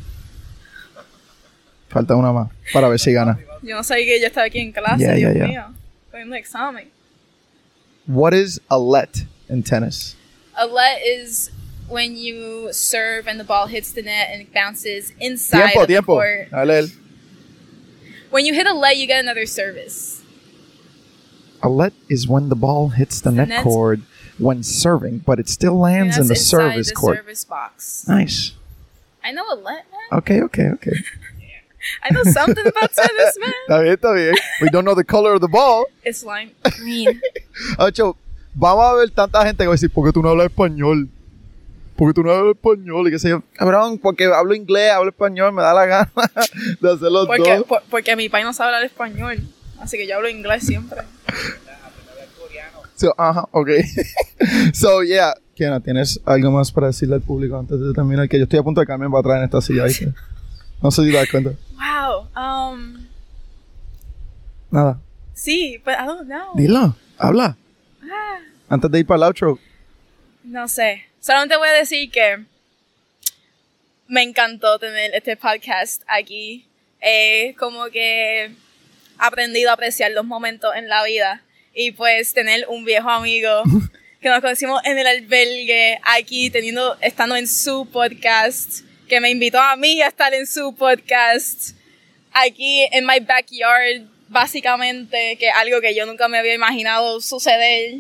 Falta una más para ver si gana. Yo no sabía que yo estaba aquí en clase. Yeah, Dios yeah. mío. Estoy en un examen. What is a let in tennis? A let is when you serve and the ball hits the net and it bounces inside of the Tiempo. court. A leer. When you hit a let, you get another service. A let is when the ball hits the net net- cord when serving, but it still And lands in that's the inside service the court. service box. Nice. I know a let, man. Okay. I know something about tennis, man. Está bien. We don't know the color of the ball. It's lime green. Ocho, vamos a ver tanta gente que va a decir, ¿por qué tú no hablas español? Porque tú no hablas español y qué sé yo. Cabrón, porque hablo inglés, hablo español, me da la gana de hacer los dos. Porque mi país no sabe hablar español. Así que yo hablo inglés siempre. So, ajá, ok. So, yeah. Kiana, ¿tienes algo más para decirle al público antes de terminar? Que yo estoy a punto de cambiar para atrás en esta silla. ¿Viste? No sé si te das cuenta. Wow. Nada. Sí, but I don't know. Dilo, habla. Antes de ir para el outro. No sé. Solamente voy a decir que me encantó tener este podcast aquí. Como que he aprendido a apreciar los momentos en la vida. Y pues tener un viejo amigo que nos conocimos en el albergue, aquí estando en su podcast, que me invitó a mí a estar en su podcast, aquí en my backyard, básicamente, que es algo que yo nunca me había imaginado suceder.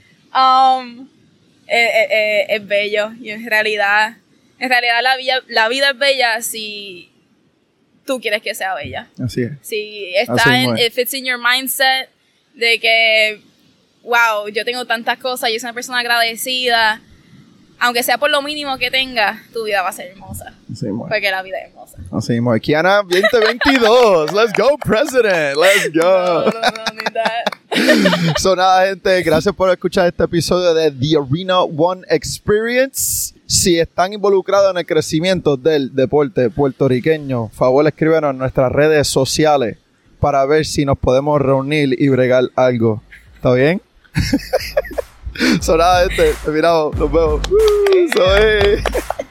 Es bello, y en realidad la vida es bella si tú quieres que sea bella. Así es. Si está if it's in your mindset de que wow, yo tengo tantas cosas, yo soy una persona agradecida, aunque sea por lo mínimo que tengas, tu vida va a ser hermosa. Así es. Porque la vida es hermosa. Así es. Kiana 2022. Let's go, President. Let's go. No, ni that. So, nada, gente, gracias por escuchar este episodio de The Arena One Experience. Si están involucrados en el crecimiento del deporte puertorriqueño, favor escríbenos en nuestras redes sociales para ver si nos podemos reunir y bregar algo. ¿Está bien? So, nada, gente, terminamos. Nos vemos. Soy.